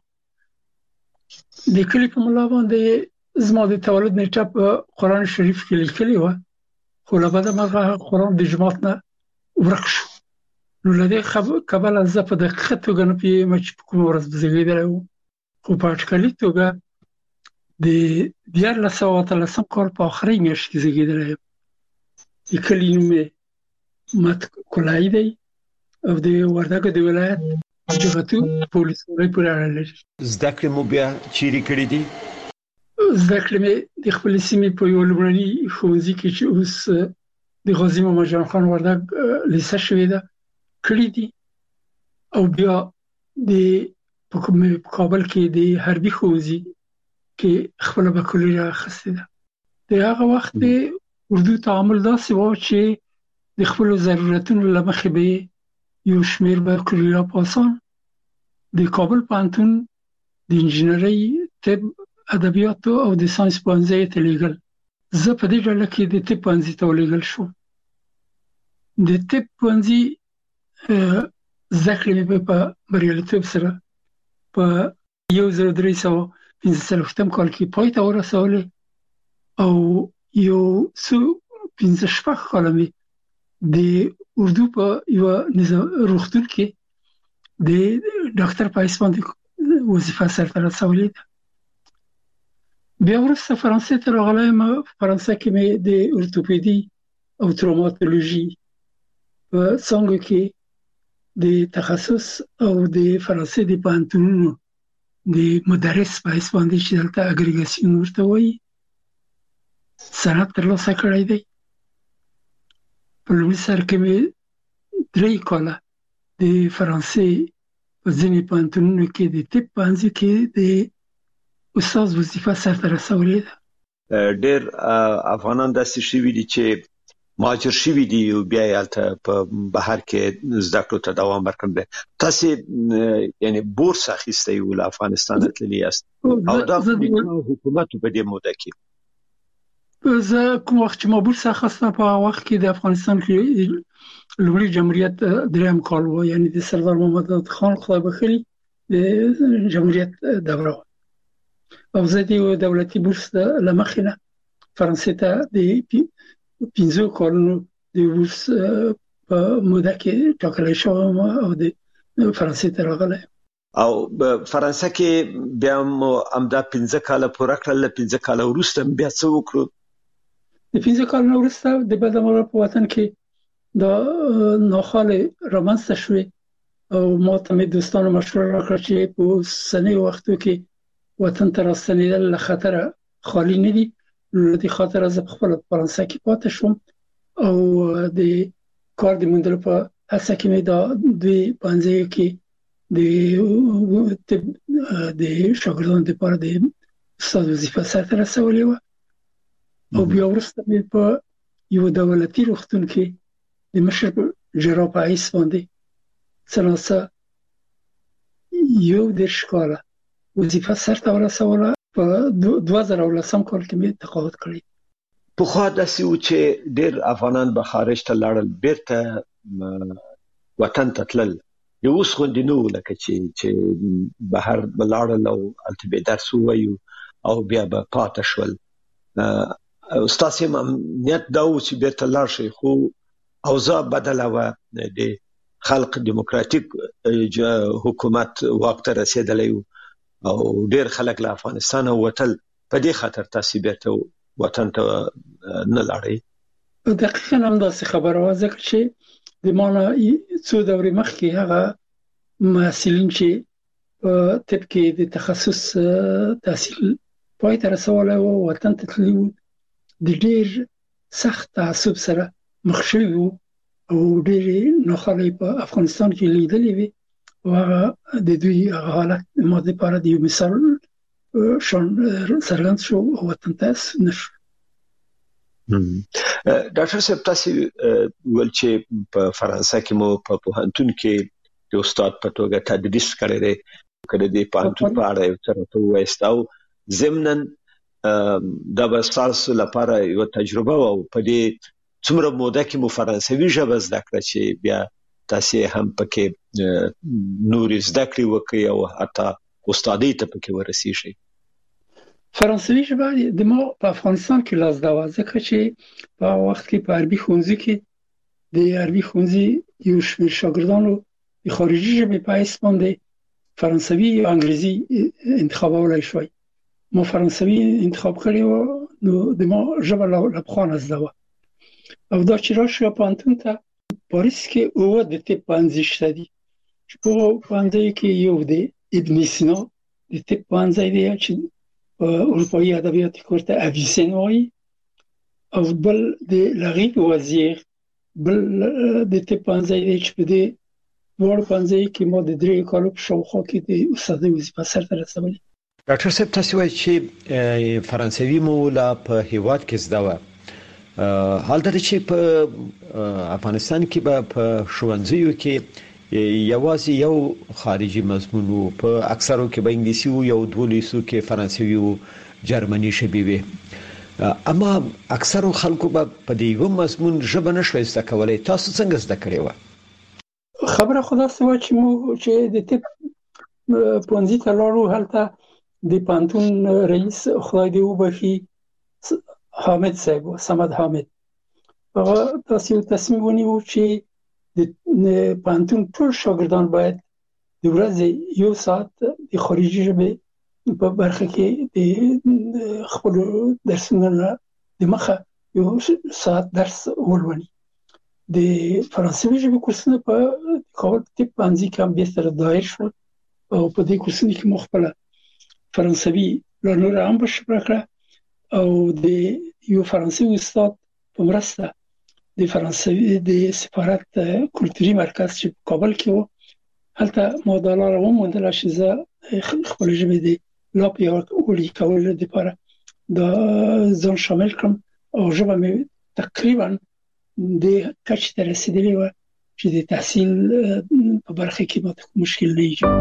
S6: د کلي په ملا باندې زما د تولد نیټه په قرآن شریف کې لیکلې وه، خو له بده مرغه قرآن د جماعت نه ورک شو. نو له دې کبله زه په دقیقه توګه نه پوهېږم چې په کومه ورځ به زېږېدلی وم، خو په اټکلي توګه د دیارلس سوه اتلسم کال په آخرۍ میاشت کې زېږېدلی یم. د کلي نوم یې مت کولایي دی او د وردګو د ولایت جغتو په ولسوالۍ پورې اړه لري.
S17: زده کړې مو بیا چیرې کړې دي؟
S6: زده کړې مې د خپلې سیمې په یوه لومړني ښوونځي کې چې اوس د غازي محمد جان خان وردګ لیسه شوې ده کړي دي، او بیا د په کابل کې د حربي ښوونځي کې خپله بکالوریا اخیستې ده. د هغه وخت د اردو تعامل داسې و چې د خپلو ضرورتونو له مخې به یو شمېر بکالوریا پاسان د کابل پوهنتون د انجینرۍ، طب، ادبیاتو او د ساینس پوهنځي ته لېږل. زه په دې ډله کې د طب پوهنځي ته ولېږل شوم. د طب پوهنځي زده کړې مې په بریالیتوب سره په یو زر درې سوه پنځه څلوېښتم کال کې پای ته ورسولې او یو څو پنځه شپږ کاله مې د اردو په یوه روغتون کې د ډاکټر په حیث باندې وظیفه سرته رسولې ده. بیا وروسته فرانسې ته راغلی یم. فرانسه کې مې د ارتوپیدي او تروماتولوژي په څانګو کې د تخصص او د فرانسې د پوهنتونونو د مدرس په حیث باندې چې دلته اګریګاسیون ورته وایي سند ترلاسه کړی دی. په لومړي سر کې مې درې کاله د فرانسې په ځینې پوهنتونونو کې د طب پوهنځي کې د استاد وظیفه سرته رسولې ده.
S17: ډېر افغانان داسې شوي دي چې مهاجر شوي دي او بیا یې هلته په بهر کې زده کړو ته دوام ورکړی دی. تاسې یعنې بورس اخیستی و له افغانستانه تللي یاست او دا حکومت په دې موده کې
S6: زه کوم وخت چې ما بورس اخیسته په هغه وخت کې د افغانستان کې لومړي جمهوریت درېیم کال و، یعنې د سردار محمد داود خان خدای بخښلي د جمهوریت دوره وه، او زه د یو دولتي بورس له مخې نه فرانسې ته د پنځو کالونو د بورس په موده کې ټاکلی شوی وم او د فرانسې ته راغلی.
S17: او فرانسه کې بیا مو همدا پنځه کاله پوره کړل. له پنځه کاله وروسته بیا څه وکړو؟
S6: د پنځه کالو وروسته د بده مرغه په وطن کې دا ناخوالې رامنځته شوې او ما ته مې دوستانو مشوره راکړه چې په اوسنیو وختو کې وطن ته راستنېدل له خطره خالي نه دي. له دې خاطره زه په خپله فرانسه کې پاتې شوم او د کار د موندلو په هڅه کې مې دا دوی پوهنځیو کې د د شاګردانو لپاره د استاد وظیفه سرته رسولې وه او بیا وروسته مې په یو دولتي روغتون کې د مشر جرا په ایس باندې څنګه یو د شکاله وظیفه سرته ورسوله په دوه زره ولسم کال کې مې تقاعد کړی.
S17: په خو داسې و چې ډېر افغانان به خارج ته لاړل بیرته وطن ته تلل. یو اوس غوندې نه و لکه چې چې بهر به لاړل او هلته به درس ووایو او بیا به پاته شول. ستاسې امنیت دا و چې بیرته لاړ شئ خو اوضاع بدله وه. د خلق دیموکراتیک حکومت واک ته رسېدلی و او ډېر خلک له افغانستانه وتل. په دې خاطر تاسې بیرته وطن ته نه لاړئ؟
S6: دقیقاً همداسې خبره وه ځکه چې د ما نه څو دورې مخکې هغه محصلین چې په طب کې د تخصص تحصیل پای ته رسولی و وطن ته تللي وو د ډېر سخت تعصب سره مخ شوي وو او ډېرې ناخوالې په افغانستان کې لیدلې وې او هغه د دوی هغه حالت ما دپاره د یو مثال شان څرګند شو او وطن ته ستون شو.
S17: ډاکټر صاحب تاسې ویل چې په فرانسه کې مو په پوهنتون کې د استاد په توګه تدریس کړی دی که د دې پوهنتون په اړه یو څه راته ووایاست او ضمناً دا به ستاسو لپاره یوه تجربه وه او په دې څومره موده کې مو فرانسوي ژبه زده کړه چې بیا تاسې هم پکې نورې زده کړې وکړئ او حتی استادۍ ته پکې ورسیږئ؟
S6: فرانسوي ژبه د ما په افغانستان کې لا زده وه ځکه چې په هغه وخت کې په عربي ښوونځي کې د عربي ښوونځي یو شمېر شاګردانو د خارجي ژبې په حیث باندې فرانسوي او انګریزي انتخابولی شوی. ما فرانسوي انتخاب کړی و نو د ما ژبه له پخوا نه زده وه او دا چې راشو پوهنتون ته پاریس کې اووه د طب پوهنځي شته دي چې په هغو پوهنځیو کې یو د ابن سینا د طب پوهنځی دی چې اروپایي ادبیات کې ورته اویسین وایي او بل د لغیب وزیر بل د طب پوهنځی دی چې په دې دواړو پوهنځیو کې ما د درې کالو په شاوخوا کې د استادۍ وظیفه سرته رسولې.
S17: ډاکټر صاحب تاسې وایي چې فرانسوي مو لا په هیواد کې زده وه. حال دا چې په افغانستان کې به په ښوونځیو کې یوازې یو خارجي مضمون و، په اکثرو کې به انګلیسي و، یو دولسو کې فرانسوي و، جرمني ژبې وې. اما اکثرو خلکو به په دې یو مضمون ژبه نشوای زده کولی. تاسو څنګه زده کړې وه؟
S6: خبره خو داسې وه چې موږ چې د طب پوهنځي ته لاړو هلته د پوهنتون رئیس خدای دې وبخي حامد صاحب و صمد حامد هغه داسې یو تصمیم ونیو چې د پوهنتون ټول شاګردان باید د ورځې یو ساعت د خارجي ژبې په برخه کې د خپلو درسونو نه د مخه یو ساعت درس ولولي. د فرانسوي ژبې کورسونه په کابل طب پوهنځي کې هم بېرته دایر شول او په دې کورسونو کې مو خپله فرانسوي لا نوره هم بشپړه کړه او د یو فرانسوي استاد په مرسته د فرانسوي د سفارت کلتوري مرکز چې په کابل کې و هلته ما دا لاره وموندله چې زه خپلې ژبې د لا پیاوړي کولو دپاره دا ځان شامل کړم او ژبه مې تقریبا د کچې ته رسېدلې وه چې د تحصیل په برخه کې ماته کوم مشکل نه ایجاد.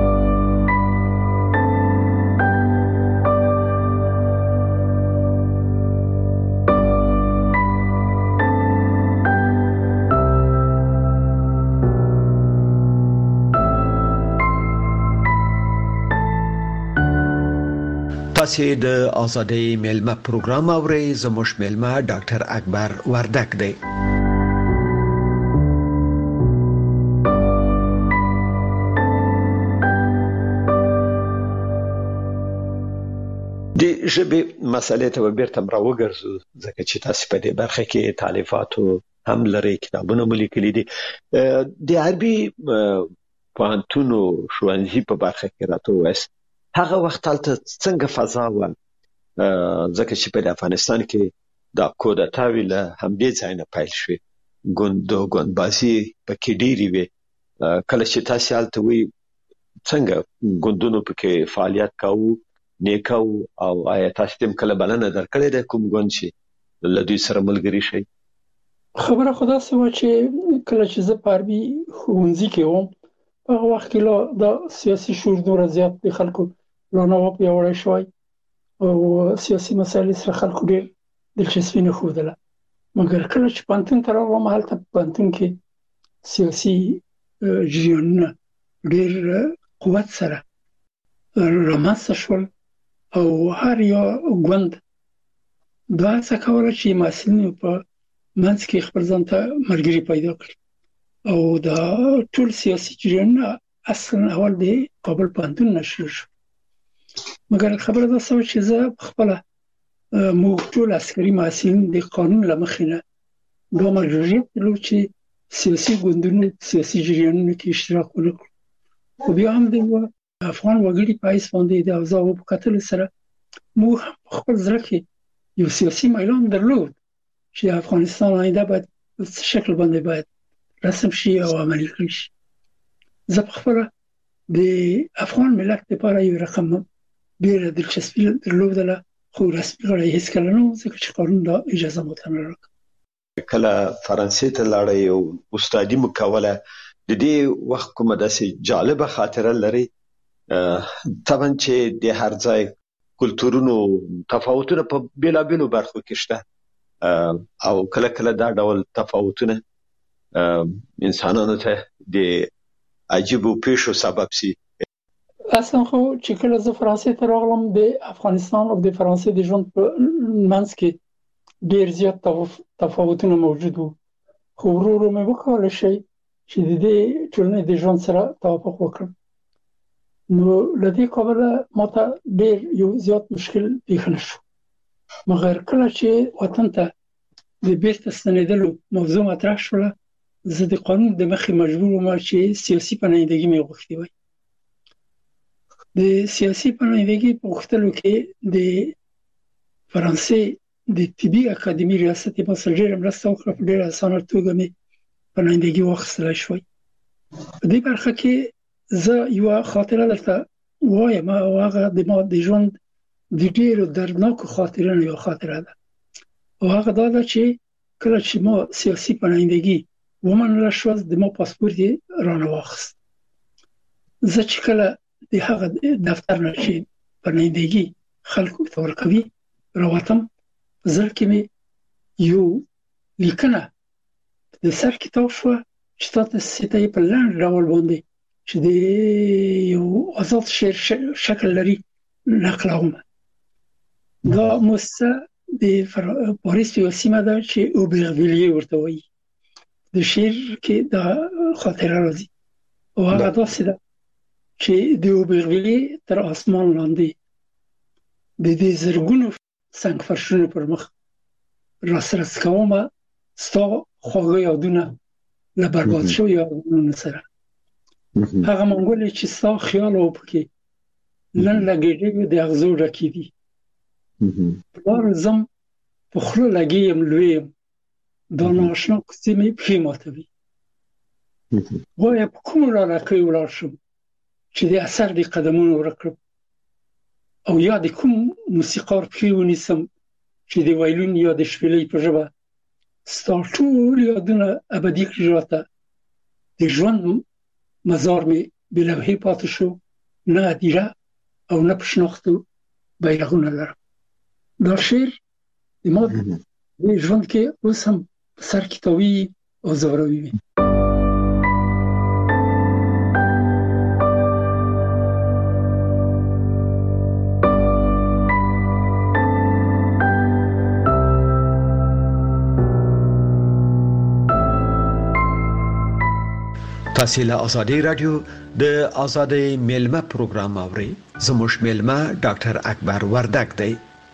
S17: تاسې د آزادۍ میلمه پروګرام اورئ. زموږ میلمه ډاکټر اکبر وردک دی. د ژبې مسلې ته به بیرته راوګرځو ځکه چې تاسې په دې برخه کې تالیفاتو هم لرئ، کتابونه مو لیکلي دي. د عربي پوهنتونو ښوونځي په برخه کې راته ووایاست هغه وخت هلته څنګه فضا وه؟ ځکه چې په افغانستان کې دا کودتاوې له همدې ځای نه پیل شوې، ګوند او ګوندبازي پکې ډېرې وې. کله چې تاسې هلته وئ څنګه ګوندونو پکې فعالیت کاوه، نیکه او آیا تاسو تم کله بلنه درکړې ده کوم ګوند چې له دوی سره ملګري شئ؟
S6: خبره خدا سوا چې کله چې زه په عربي ښوونځي کې وم په هغه وخت کې لا د سیاسي شعور دومره زیات د خلکو لا نه و پیاوړی شوی او سیاسي مسایلو سره خلکو ډېر دلچسپي نه ښودله. مګر کله چې پوهنتون ته راغلم هلته په پوهنتون کې سیاسي جریانونه ډېر قوت سره رامنځته شول او هر یو ګوند دا هڅه کوله چې محصلینو په منځ کې خپل ځان ته ملګري پیدا کړي او دا ټول سیاسي جریانونه اصلا اول د کابل پوهنتون نه شروع شو. مګر خبره دا سوه چې زه خپله موږ ټول عسکري محصلین د قانون له مخې نه دا مجبوریت درلود چې سیاسي ګوندونو سیاسي جریانونو کې اشتراک ونه کړو. خو بیا هم د افغان وګړي په حیث باندې د اوضاعو په کتلو سره موږ په خپل زړه کې یو سیاسي میلان درلود چې افغانستان آینده باید په څه شکل باندې باید رسم شي او عملي کړي شي. زه په خپله د افغان ملت لپاره یو رقم ډېره دلچسپي درلودله خو رسمي غړی هېڅکله نه و ځکه چې قانون دا اجازه ماته نه راکړه.
S17: کله فرانسې ته لاړئ او استادي مو کوله د دې وخت کومه داسې جالبه خاطره لرئ؟ طبعا چې د هر ځای کلتورونو تفاوتونه په بېلابېلو برخو کې شته او کله کله دا ډول تفاوتونه انسانانو ته د عجیبو پیښو سبب سي.
S6: اصلا خو چې کله زه فرانسې ته راغلم د افغانستان او د فرانسې د ژوند په منځ کې ډېر زیات تفاوتونه موجود وو خو ورو ورو مې وکولی شي چې د دې ټولنې د ژوند سره توافق وکړم. نو له دې کبله ماته ډېر یو زیات مشکل پیښ نه شو. مګر کله چې وطن ته د بیرته ستنېدلو موضوع مطرح شوله زه د قانون د مخې مجبور وم چې سیاسي پناهندګي مې غوښتې وای. د سیاسي پناهندګي په غوښتلو کې د فرانسې د طبي اکاډمي ریاست یې ما سره ډېره مرسته وکړه. په ډېره اسانه توګه مې پناهندګي واخیستلی شوی. په دې برخه کې زه یوه خاطره درته وایم او هغه د ما د ژوند د ډېرو دردناکو خاطرونو یوه خاطره ده او هغه دا ده چې کله چې ما سیاسي پناهندګي ومنله شوه د ما پاسپورت یې رانه واخیست. زه چې کله د هغه دفتر نه چې پناهندګي خلکو ته ورکوي راوتم په زړه کې مې یو لیکنه د سر کتاب شوه چې تاسې ته یې په لنډ ډول باندې چې د یو آزاد شعر شکل لري نقلوم. دا مؤسسه د پاریس یوه سیمه ده چې اوبرغویلیه ورته وایي. د شعر کې دا خاطره راځي او هغه داسې ده چې د اوبرغویلیه تر آسمان لاندې د دې زرګونو سنگ فرشونو پر مخ راسره څکومه ستا خواږه یادونه له برباد شویو یادونو سره. هغه منګولې چې ستا خیال و پکې نن له ګېډیو د اغزو ډکې دي. په لارو ځم په خوله لګې یم لوی یم دا نااشنا کوڅې مې پښې ماتوي. وایه په کومو لالکیو ولاړ شم چې د اثر د قدمونو ورک کړم او یا د کوم موسیقار پښې ونیسم چې د وایلون یا د شپېلۍ په ژبه ستا ټول یادونه ابدي کړي راته. د ژوند مزار مې بې لوحې پاتې شو، نه هدیره او نه په شناختو بیرغونه لرم. دا شعر د ما د ژوند کې اوس هم په سر کې تاویږي او ځوروي مې.
S17: تاسو له ازادي رادیو د ازادي میلمه پروګرام اورئ. زموږ میلمه ډاکټر اکبر وردک دی.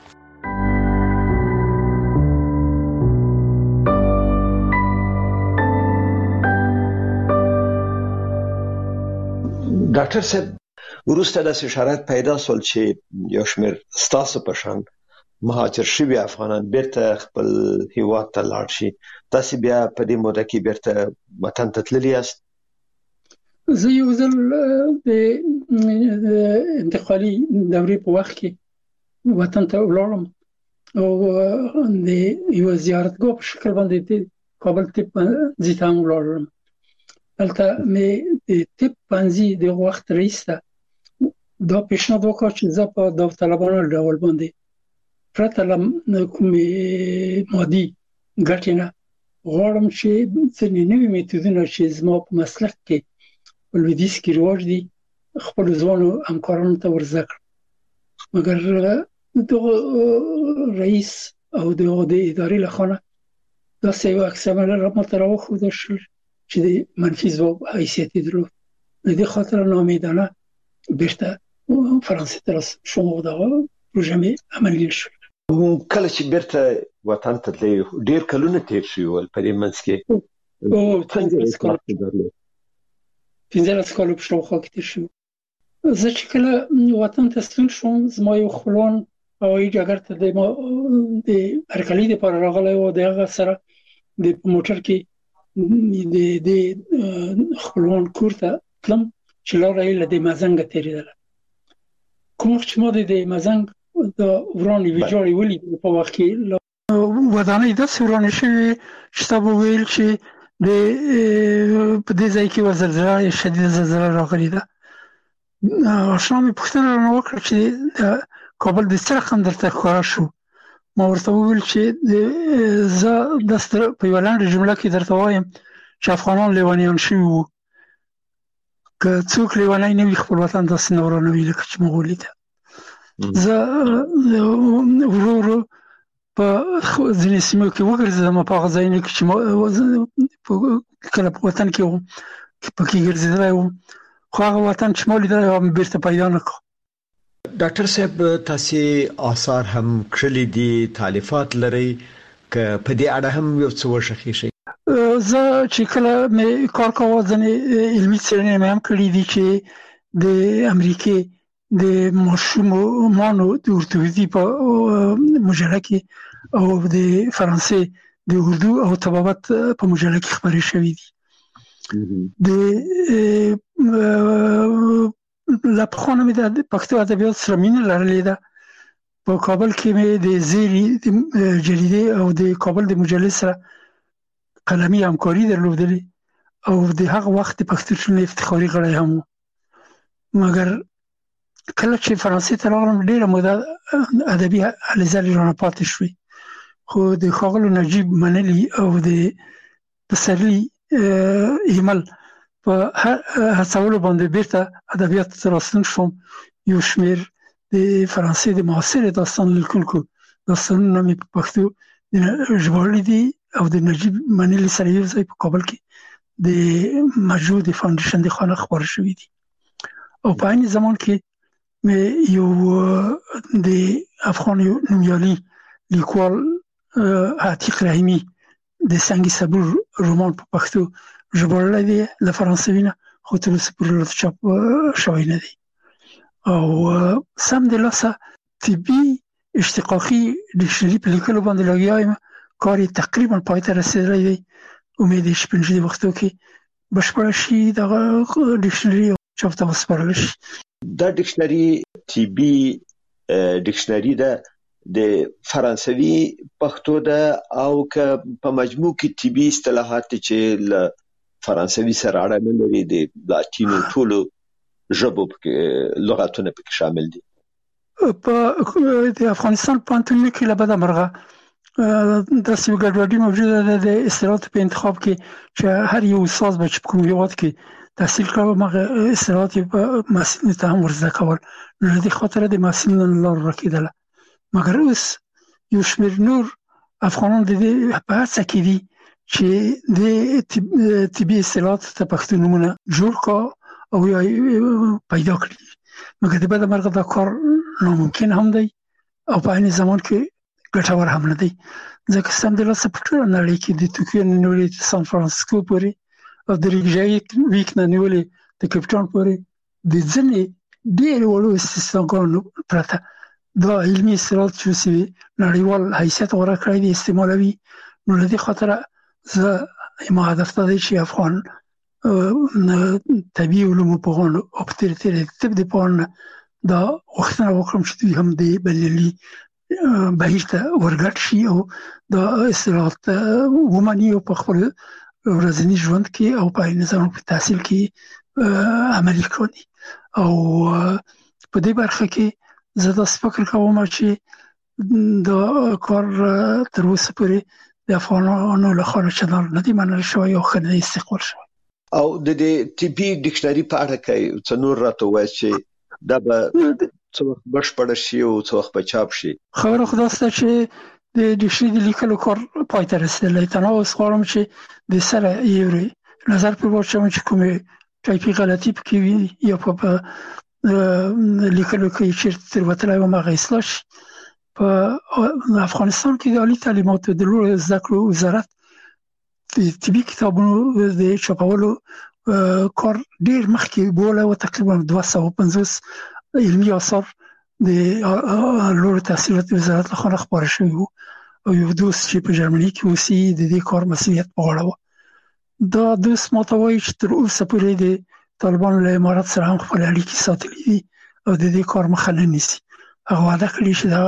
S17: ډاکټر صاحب ورسته د شرایط پیدا سول چې یو شمېر ستاسو په شان مهاجر شوي افغانان بیرته خپل هیواد ته لاړ شي. تاسو بیا په دې موده کې بیرته وطن ته تللي یاست؟
S6: زه یو ځل د انتقالي دورې په وخت کې وطن ته ولاړم او د یو زیارتګاه په شکل باندې د کابل طب پوهنځي ته هم ولاړم. هلته مې د طب پوهنځي د وخت رئیس ته دا پیشنهاد وکړ چې زه په داوطلبانه ډول باندې پرته له کومې مادي ګټې نه غواړم چې ځینې نوي میتودونه چې زما په مسلک کې په لویدیځ کې رواج دي خپل ځوانو همکارانو ته ورزده کړم. مګر دغه رئیس او دغه د ادارې له خوا داسې یو عکس العمل راته راوښودل شو چې د منفي ځواب حیثیت یې درلود. د دې خاطر ناامیدانه بیرته فرانسې ته راسم شوم او دغه پروژه مې عملي شو.
S17: کله چې بیرته وطن ته تللی ډېر کلونه تېر شوي ول په دې منځ کې پنځلس کاله په شاوخوا کې تېر شوي. زه چې کله وطن ته ستون شوم زما یو خپلوان هوایي ډګر ته د هرکلي دپاره راغلی و. د هغه سره د په موټر کې د خپلوان کور ته تلم چې لاره یې له د مزنګه تېرېدله. کوم وخت چې ما د مزنګ د ورانې ویجاړې ولیدې په وخت کې ودانۍ داسې ورانې شوې چې تا به ویل چې په دې ځای کې یوه زلزله شدیده زلزله راغلې ده. اشنا مې پوښتنه رانه وکړه چې د کابل د څه رقم درته ښکاره شو. ما ورته وویل چې زه داسې په یوه لنډه جمله کې درته وایم چې افغانان لیونیان شوي وو. که څوک لیونی نه وي خپل وطن داسې نه ورانوي لکه چې موږ ولیده. زه ورو ورو په ځینې سیمو کې وګرځېدم په هغه ځایونو کې چې کله په وطن کې وم پکې ګرځېدلی وم خو هغه وطن چې ما لیدلی وم بیرته پیدا نه کړ. ډاکټر صاحب تاسې آثار هم کړلي دي تالیفات لرئ که په دې اړه هم یو څه وشخې شئ؟
S6: زه چې کله مې کار کاوه ځینې علمي څېړنې مې هم کړي دي چې د امریکې د ماشومانو د ارتوپیدي په مجله کې او د فرانسې د اردو او طبابت په مجله کې خبرې شوي دي. د لا پخوانه مې د پښتو ادبیات سره مینه لرلې ده. په کابل کې مې د زیري جریدې او د کابل د مجلې سره قلمي همکاري درلودلې او د هغه وخت د پښتو ټولنې افتخاري غړی هم و. مګر کله چې فرانسې ته راغلم ډېره موده ادبي هلې ځلې رانه پاتې شوې خو د ښاغلو نجیب منلي او د پسرلي ایمل په هڅولو باندې بیرته ادبیاتو ته راستون شوم. یو شمېر د فرانسې د معاصرې داستان لیکونکو داستانونه مې په پښتو ژباړلي دي او د نجیب منلي سره یو ځای په کابل کې د مجموع د فاونډیشن د خوا نه خپاره شوي دي. او په عین زمان کې مې یو د افغان نومیالي لیکوال عتیق رحیمي د سنگ صبور رومان په پښتو ژباړلی دی له فرانسوي نه خو تر اوسه پورې چاپ شوی نه دی. او سم د لاسه طبي اشتقاقي ډکشنري په لیکلو باندې لګیا یم. کار یې تقریبا پای ته رسېدلی دی. امید یې چې په نږدې وختو کې بشپړه شي دغه ډکشنري چاپ ته وسپارل شي.
S17: دا ډکشنري طبي ډکشنري ده د فرانسوي پښتو ده او که په مجموع کې طبي اصطلاحات چې له فرانسوي سره اړه نه لري د لاتینو ټولو ژبو لغاتونه پکې شامل دي.
S6: په د افغانستان پوهنتونونو کې له بده مرغه داسې یو ګډوډي موجوده ده د اصطلاحاتو په انتخاب کې چې هر یو استاد به چې په کوم هېواد کې تحصیل کړی هغه اصطلاحات یې په محصلینو ته هم ورزده کول نو له دې خاطره د محصلینو لاره راکېدله. مګر اوس یو شمېر نور افغانان د دې په هڅه کې دي چې د طبي اصطلاحاتو ته پښتو نومونه جوړ کړه او یا پیدا کړي. مګر د بده مرغه دا کار ناممکن هم دی او په عین زمان کې ګټور هم نه دی ځکه سمدلاسه په ټوله نړۍ کې د توکیو نه نیولې د سان فرانسیسکو پورې او د ریکجایک ویک نه نیولې د کیپټاون پورې د ځینې ډېرې وړو استثناګانو پرته دا علمي اصطلاحات چې اوسې نړیوال حیثیت غوره کړی دی استعمالوي. نو له دې خاطره زه زما هدف دا دی چې افغان طبي علومو پوهانو او په تېره تېره د طب د پوهانو دا غوښتنه وکړم چې دوی هم د بریالي بهیر ته ورګټ شي او د اصلاحات ومني او په خپل ورځني ژوند کې او په نظام په تحصیل کې عملي کړي. او په دې برخه کې زه د فکر کوم چې د کار تر اوسه پورې د افغانانو له خوا چې نه دی منل شوی او خنه استقبال شوی.
S17: او د دې ټي پی ډکشنري په اړه کې څه نور راته وایي چې دا به څو بشپړ شي او څو په چاپ شي.
S6: خبره خدا ست چې د ډکشنري لیکلو کار پای ته رسیدلی. تنها اوس غواړم چې د سره یو نظر په ورچوم چې کومه ټایپي غلطي پکې وي یا په لیکلو کې چې تر وتلای و ما اصلاح شي. په افغانستان کې د عالی تعلیماتو د لوړ زده کړو وزارت د طبي کتابونو د چاپولو کار ډیر مخکې بوله او تقریبا دوه سوه او پنځوس علمي آثار د لوړ تحصیلات وزارت له خوا خپاره شوي وو او یو دوست چې په جرمني کې اوسي د دې کار مسؤلیت په غاړه و. دا دوست ماته وایي چې تر اوسه پورې د طالبانو له امارت سره هم خپل اړیکې ساتلې دي او د دې کار مخه نه نیسي. هغه وعده کړې چې دا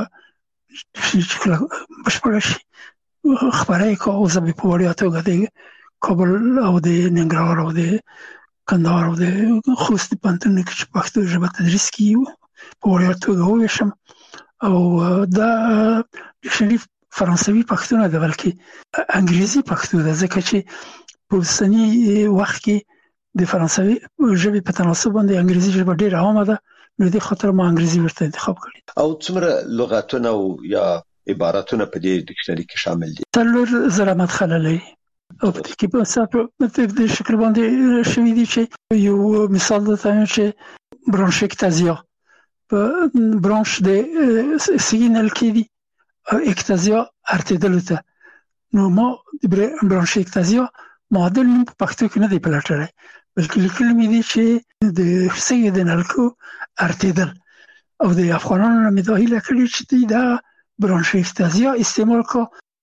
S6: چې کله بشپړ شي خبرې کوي او زه به په وړیا توګه د کابل او د ننګرهار او د کندهار او د خوست پوهنتون کې چې پښتو ژبه تدریس کیږي په وړیا توګه وویشم. او دا ډکشنري فرانسوي پښتو نه ده بلکې انګریزي پښتو ده، ځکه چې په اوسني وخت کې د فرانسوي ژبې په تناسب باندې انګریزي ژبه ډېره عامه ده، نو دې خاطر ما انګریزي ورته انتخاب کړی.
S17: او څومره لغاتونه او یا عبارتونه په دې ډکشنري کې شامل دي؟
S6: څلور زره مدخله لري او په دې کې په ساتو د شکل باندې شوی دي چې یو مثال درته چې برانشیکتازیا په برانش د سیګنال کې دي او اکتازیا ارتدل ته. نو ما د برانشیکتازیا معادل نوم په پښتو کې نه دی پلټلی، بلکې لیکل مې دي چې د سیګنال کو ارتدل. او د افغانانو نه مې دا هیله کړې چې دوی دا برانشیکتازیا استعمال کو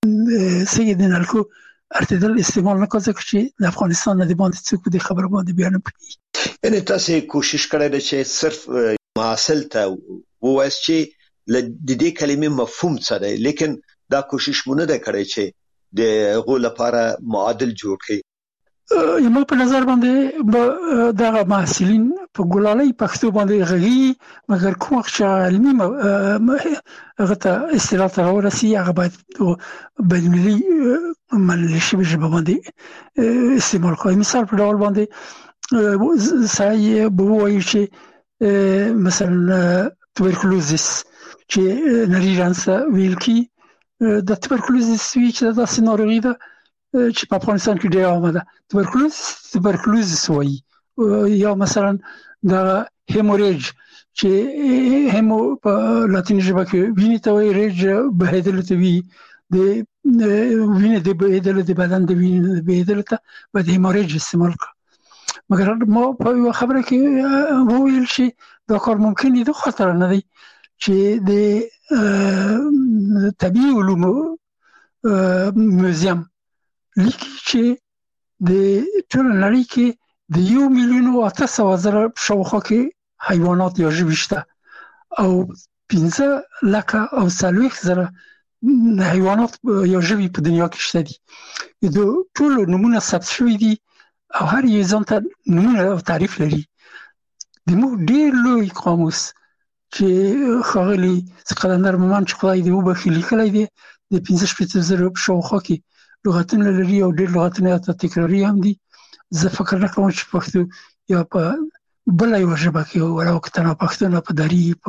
S6: سیګنال کو ارتدل استعمال نه کوي، ځکه چې د افغانستان نه دی باندې څوک دې خبر باندې بیان کړي.
S17: یعنی تاسو کوشش کړی دی چې صرف معاصل ته ووایي چې د دې کلمې مفهوم څه دی، لیکن دا کوشش مونږ نه کړی چې د غو لپاره معادل جوړ کړي.
S6: یمه په نظر باندې دا محصلین په ګولالي پښتو باندې غږی، مګر کوم چې علمي هغه ته اصطلاحات راورسي هغه باید بین‌المللي ملشي ژبه باندې استعمال کوي. مثال په ډول باندې سایه بووي چې مثلا توبرکلوزیس چې نریرانس ویل کی د توبرکلوزیس وی چې دا سيناريو ده چې په افغانستان کې ډېر عامه ده. توبرکلوز توبرکلوزیس وایي، یا مثلا د هیموریج چې هیمو په لاتیني ژبه کې وینې ته وایي، ریج بهیدل ته وایي، د وینې د بهیدل د بدن د وینې د بهیدل ته باید هیموریج استعمال کړو. مګر ما په یو خبره کې وویل چې دا کار ممکن دی، د خاطر نه دی چې د طبي علومو موزیم لیکي چې د ټول نړۍ کې د یو میلیون او اته سوه زره شاوخوا کې حیوانات یا ژوي شته او پنځه لکه او څلوېښت زره حیوانات یا ژوي په دنیا کې شته دي. د ټولو نومونه ثبت شوي دي او هر یو ځان ته نومونه او تعریف لري. د موږ ډېر لوی قاموس چې ښاغلي سقلندر مومند چې خدای دې وبخښي لیکلی دی د پنځه شپېته زره په شاوخوا کې لغتونه لري او ډېر لغتونه حتی تکراري هم دي. زه فکر نه کوم چې پښتو یا په بله یوه ژبه کې ولو که تنها پښتو نه په دري په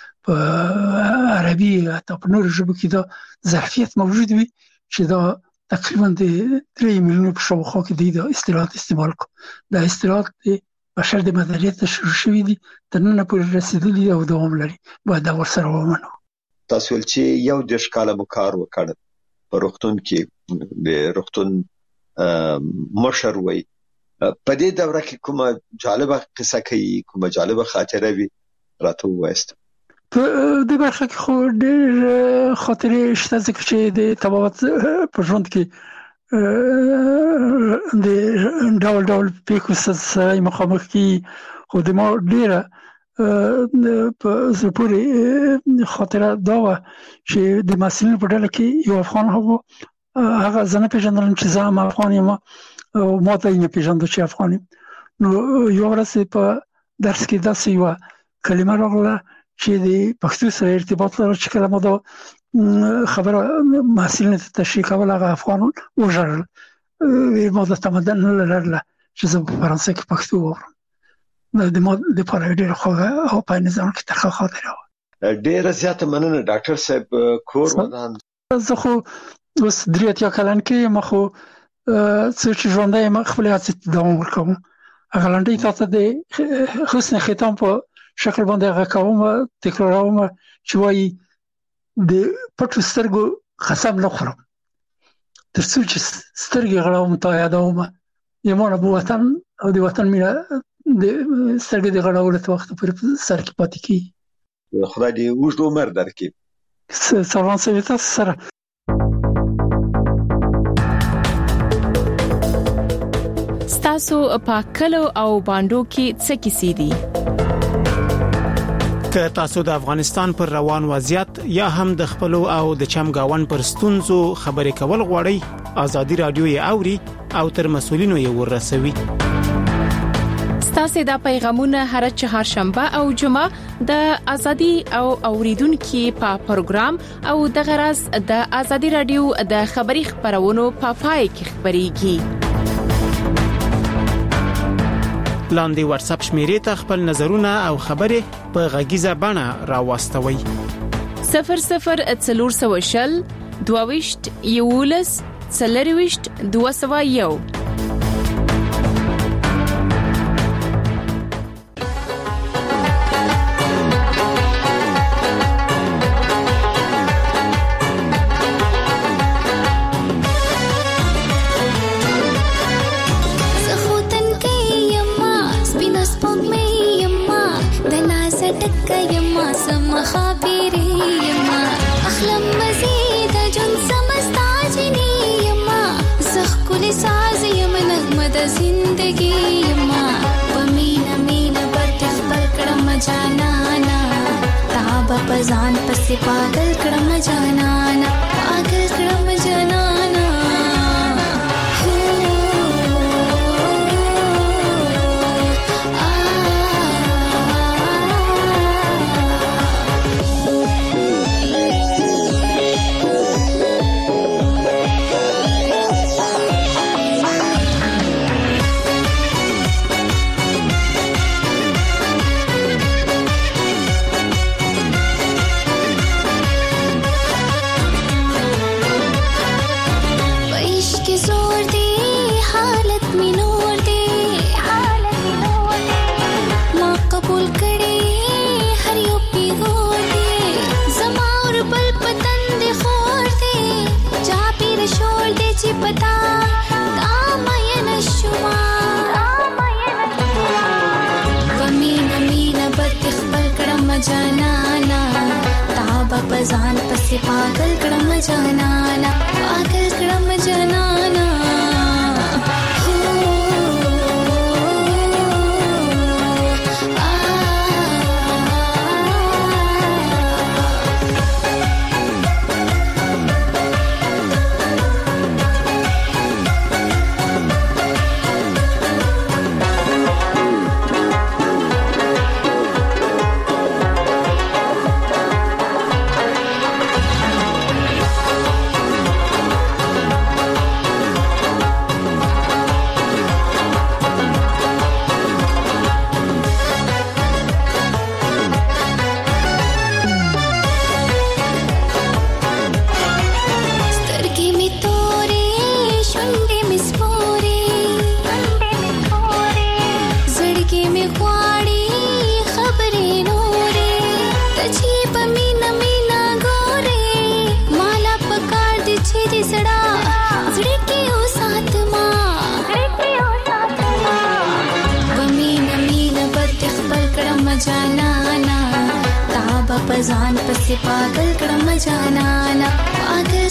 S6: عربي حتی په نورو ژبو کې دا ظرفیت موجود وي چې دا تقریبا د درې میلیونو په شاوخوا کې دوی دا اصطلاحات استعمال کړو. دا اصطلاحات د بشر د مدنیت ته شروع شوي دي، تر ننه پورې رسېدلي او دوام لري، باید دا ورسره ومنو.
S17: تاسو ویل چې یو دېرش کاله مو کار وکړ په روغتون کې، د روغتون مشر وي. په دې دوره کې کومه جالبه قصه کوي، کومه جالبه خاطره وي راته ووایاست؟
S6: په دې برخه کې خو ډېر خاطرې شته، ځکه چې د طبابت په ژوند کې د ډول ډول پیښو سره مخامخ کی، خو د ما ډېره په زپوري خاطره دا و چې د مسلین په ډله کې یو افغان هغه هغه ځنه پیژندل چې زه هم افغان یم او ما ته یې پیژندل چې افغان یم. نو یو ورځ په درس کې داسې یو کلمه راغله چې د پښتو سره ارتباط لري چې کله ما دا خبره مسلین ته تشریح کول هغه افغانون وژړل. ما د تمدن نه لرله چې زه په فرانسه کې پښتو واورم. د ما د پاره ډېر خوږه او په نظام کې ترخه خاطره و.
S17: ډېر زیاته مننه ډاکټر صاحب. کور ودان
S6: زه خو اوس درې اتیا کلن کې ما خو څه چې ژوندۍ ما خپل هڅې دوام ورکوم. هغه لنډۍ تاسو د حسن ختام په شکل باندې هغه کوم تکراروم چې وایي د پټو سترګو قسم نه خورم تر څو چې سترګې غړوم تا یادوم یمونه په وطن او د وطن مینه د سترګې د غړولو ته وخت پورې سر کې پاتې کی.
S17: خدای دې اوږد عمر درکړي.
S6: سلام سوي تاسو سره.
S1: ستاسو په کلو او باندو کې څه کیسې دي؟
S2: که تاسو د افغانستان پر روان وضعیت یا هم د خپل او د چمګاون پر ستونزو خبرې کول غواړئ، ازادي رادیو یې اوري او تر مسولینو یې ورسوي.
S1: ستاسو د پیغامونه هر چهارشنبه او جمعه د ازادي او اوریدونکو په پروګرام او د غرض د ازادي رادیو د خبري خبرونو په پای کې خبريږي. لاندې واتس اپ شمیرې ته خپل نظرونه او خبرې په غږیزه بڼه راوستوي. صفر صفر څلور سوه شل دوه یولس څلرويشت دوه سوه یو.
S8: ځان پسې پاگل کړم جانانا پاگل کړم جانانا ځان پسې پاگل کړم جانانا پاگل کړم جانانا ځان پسې پاگل کړم جانانا پاگل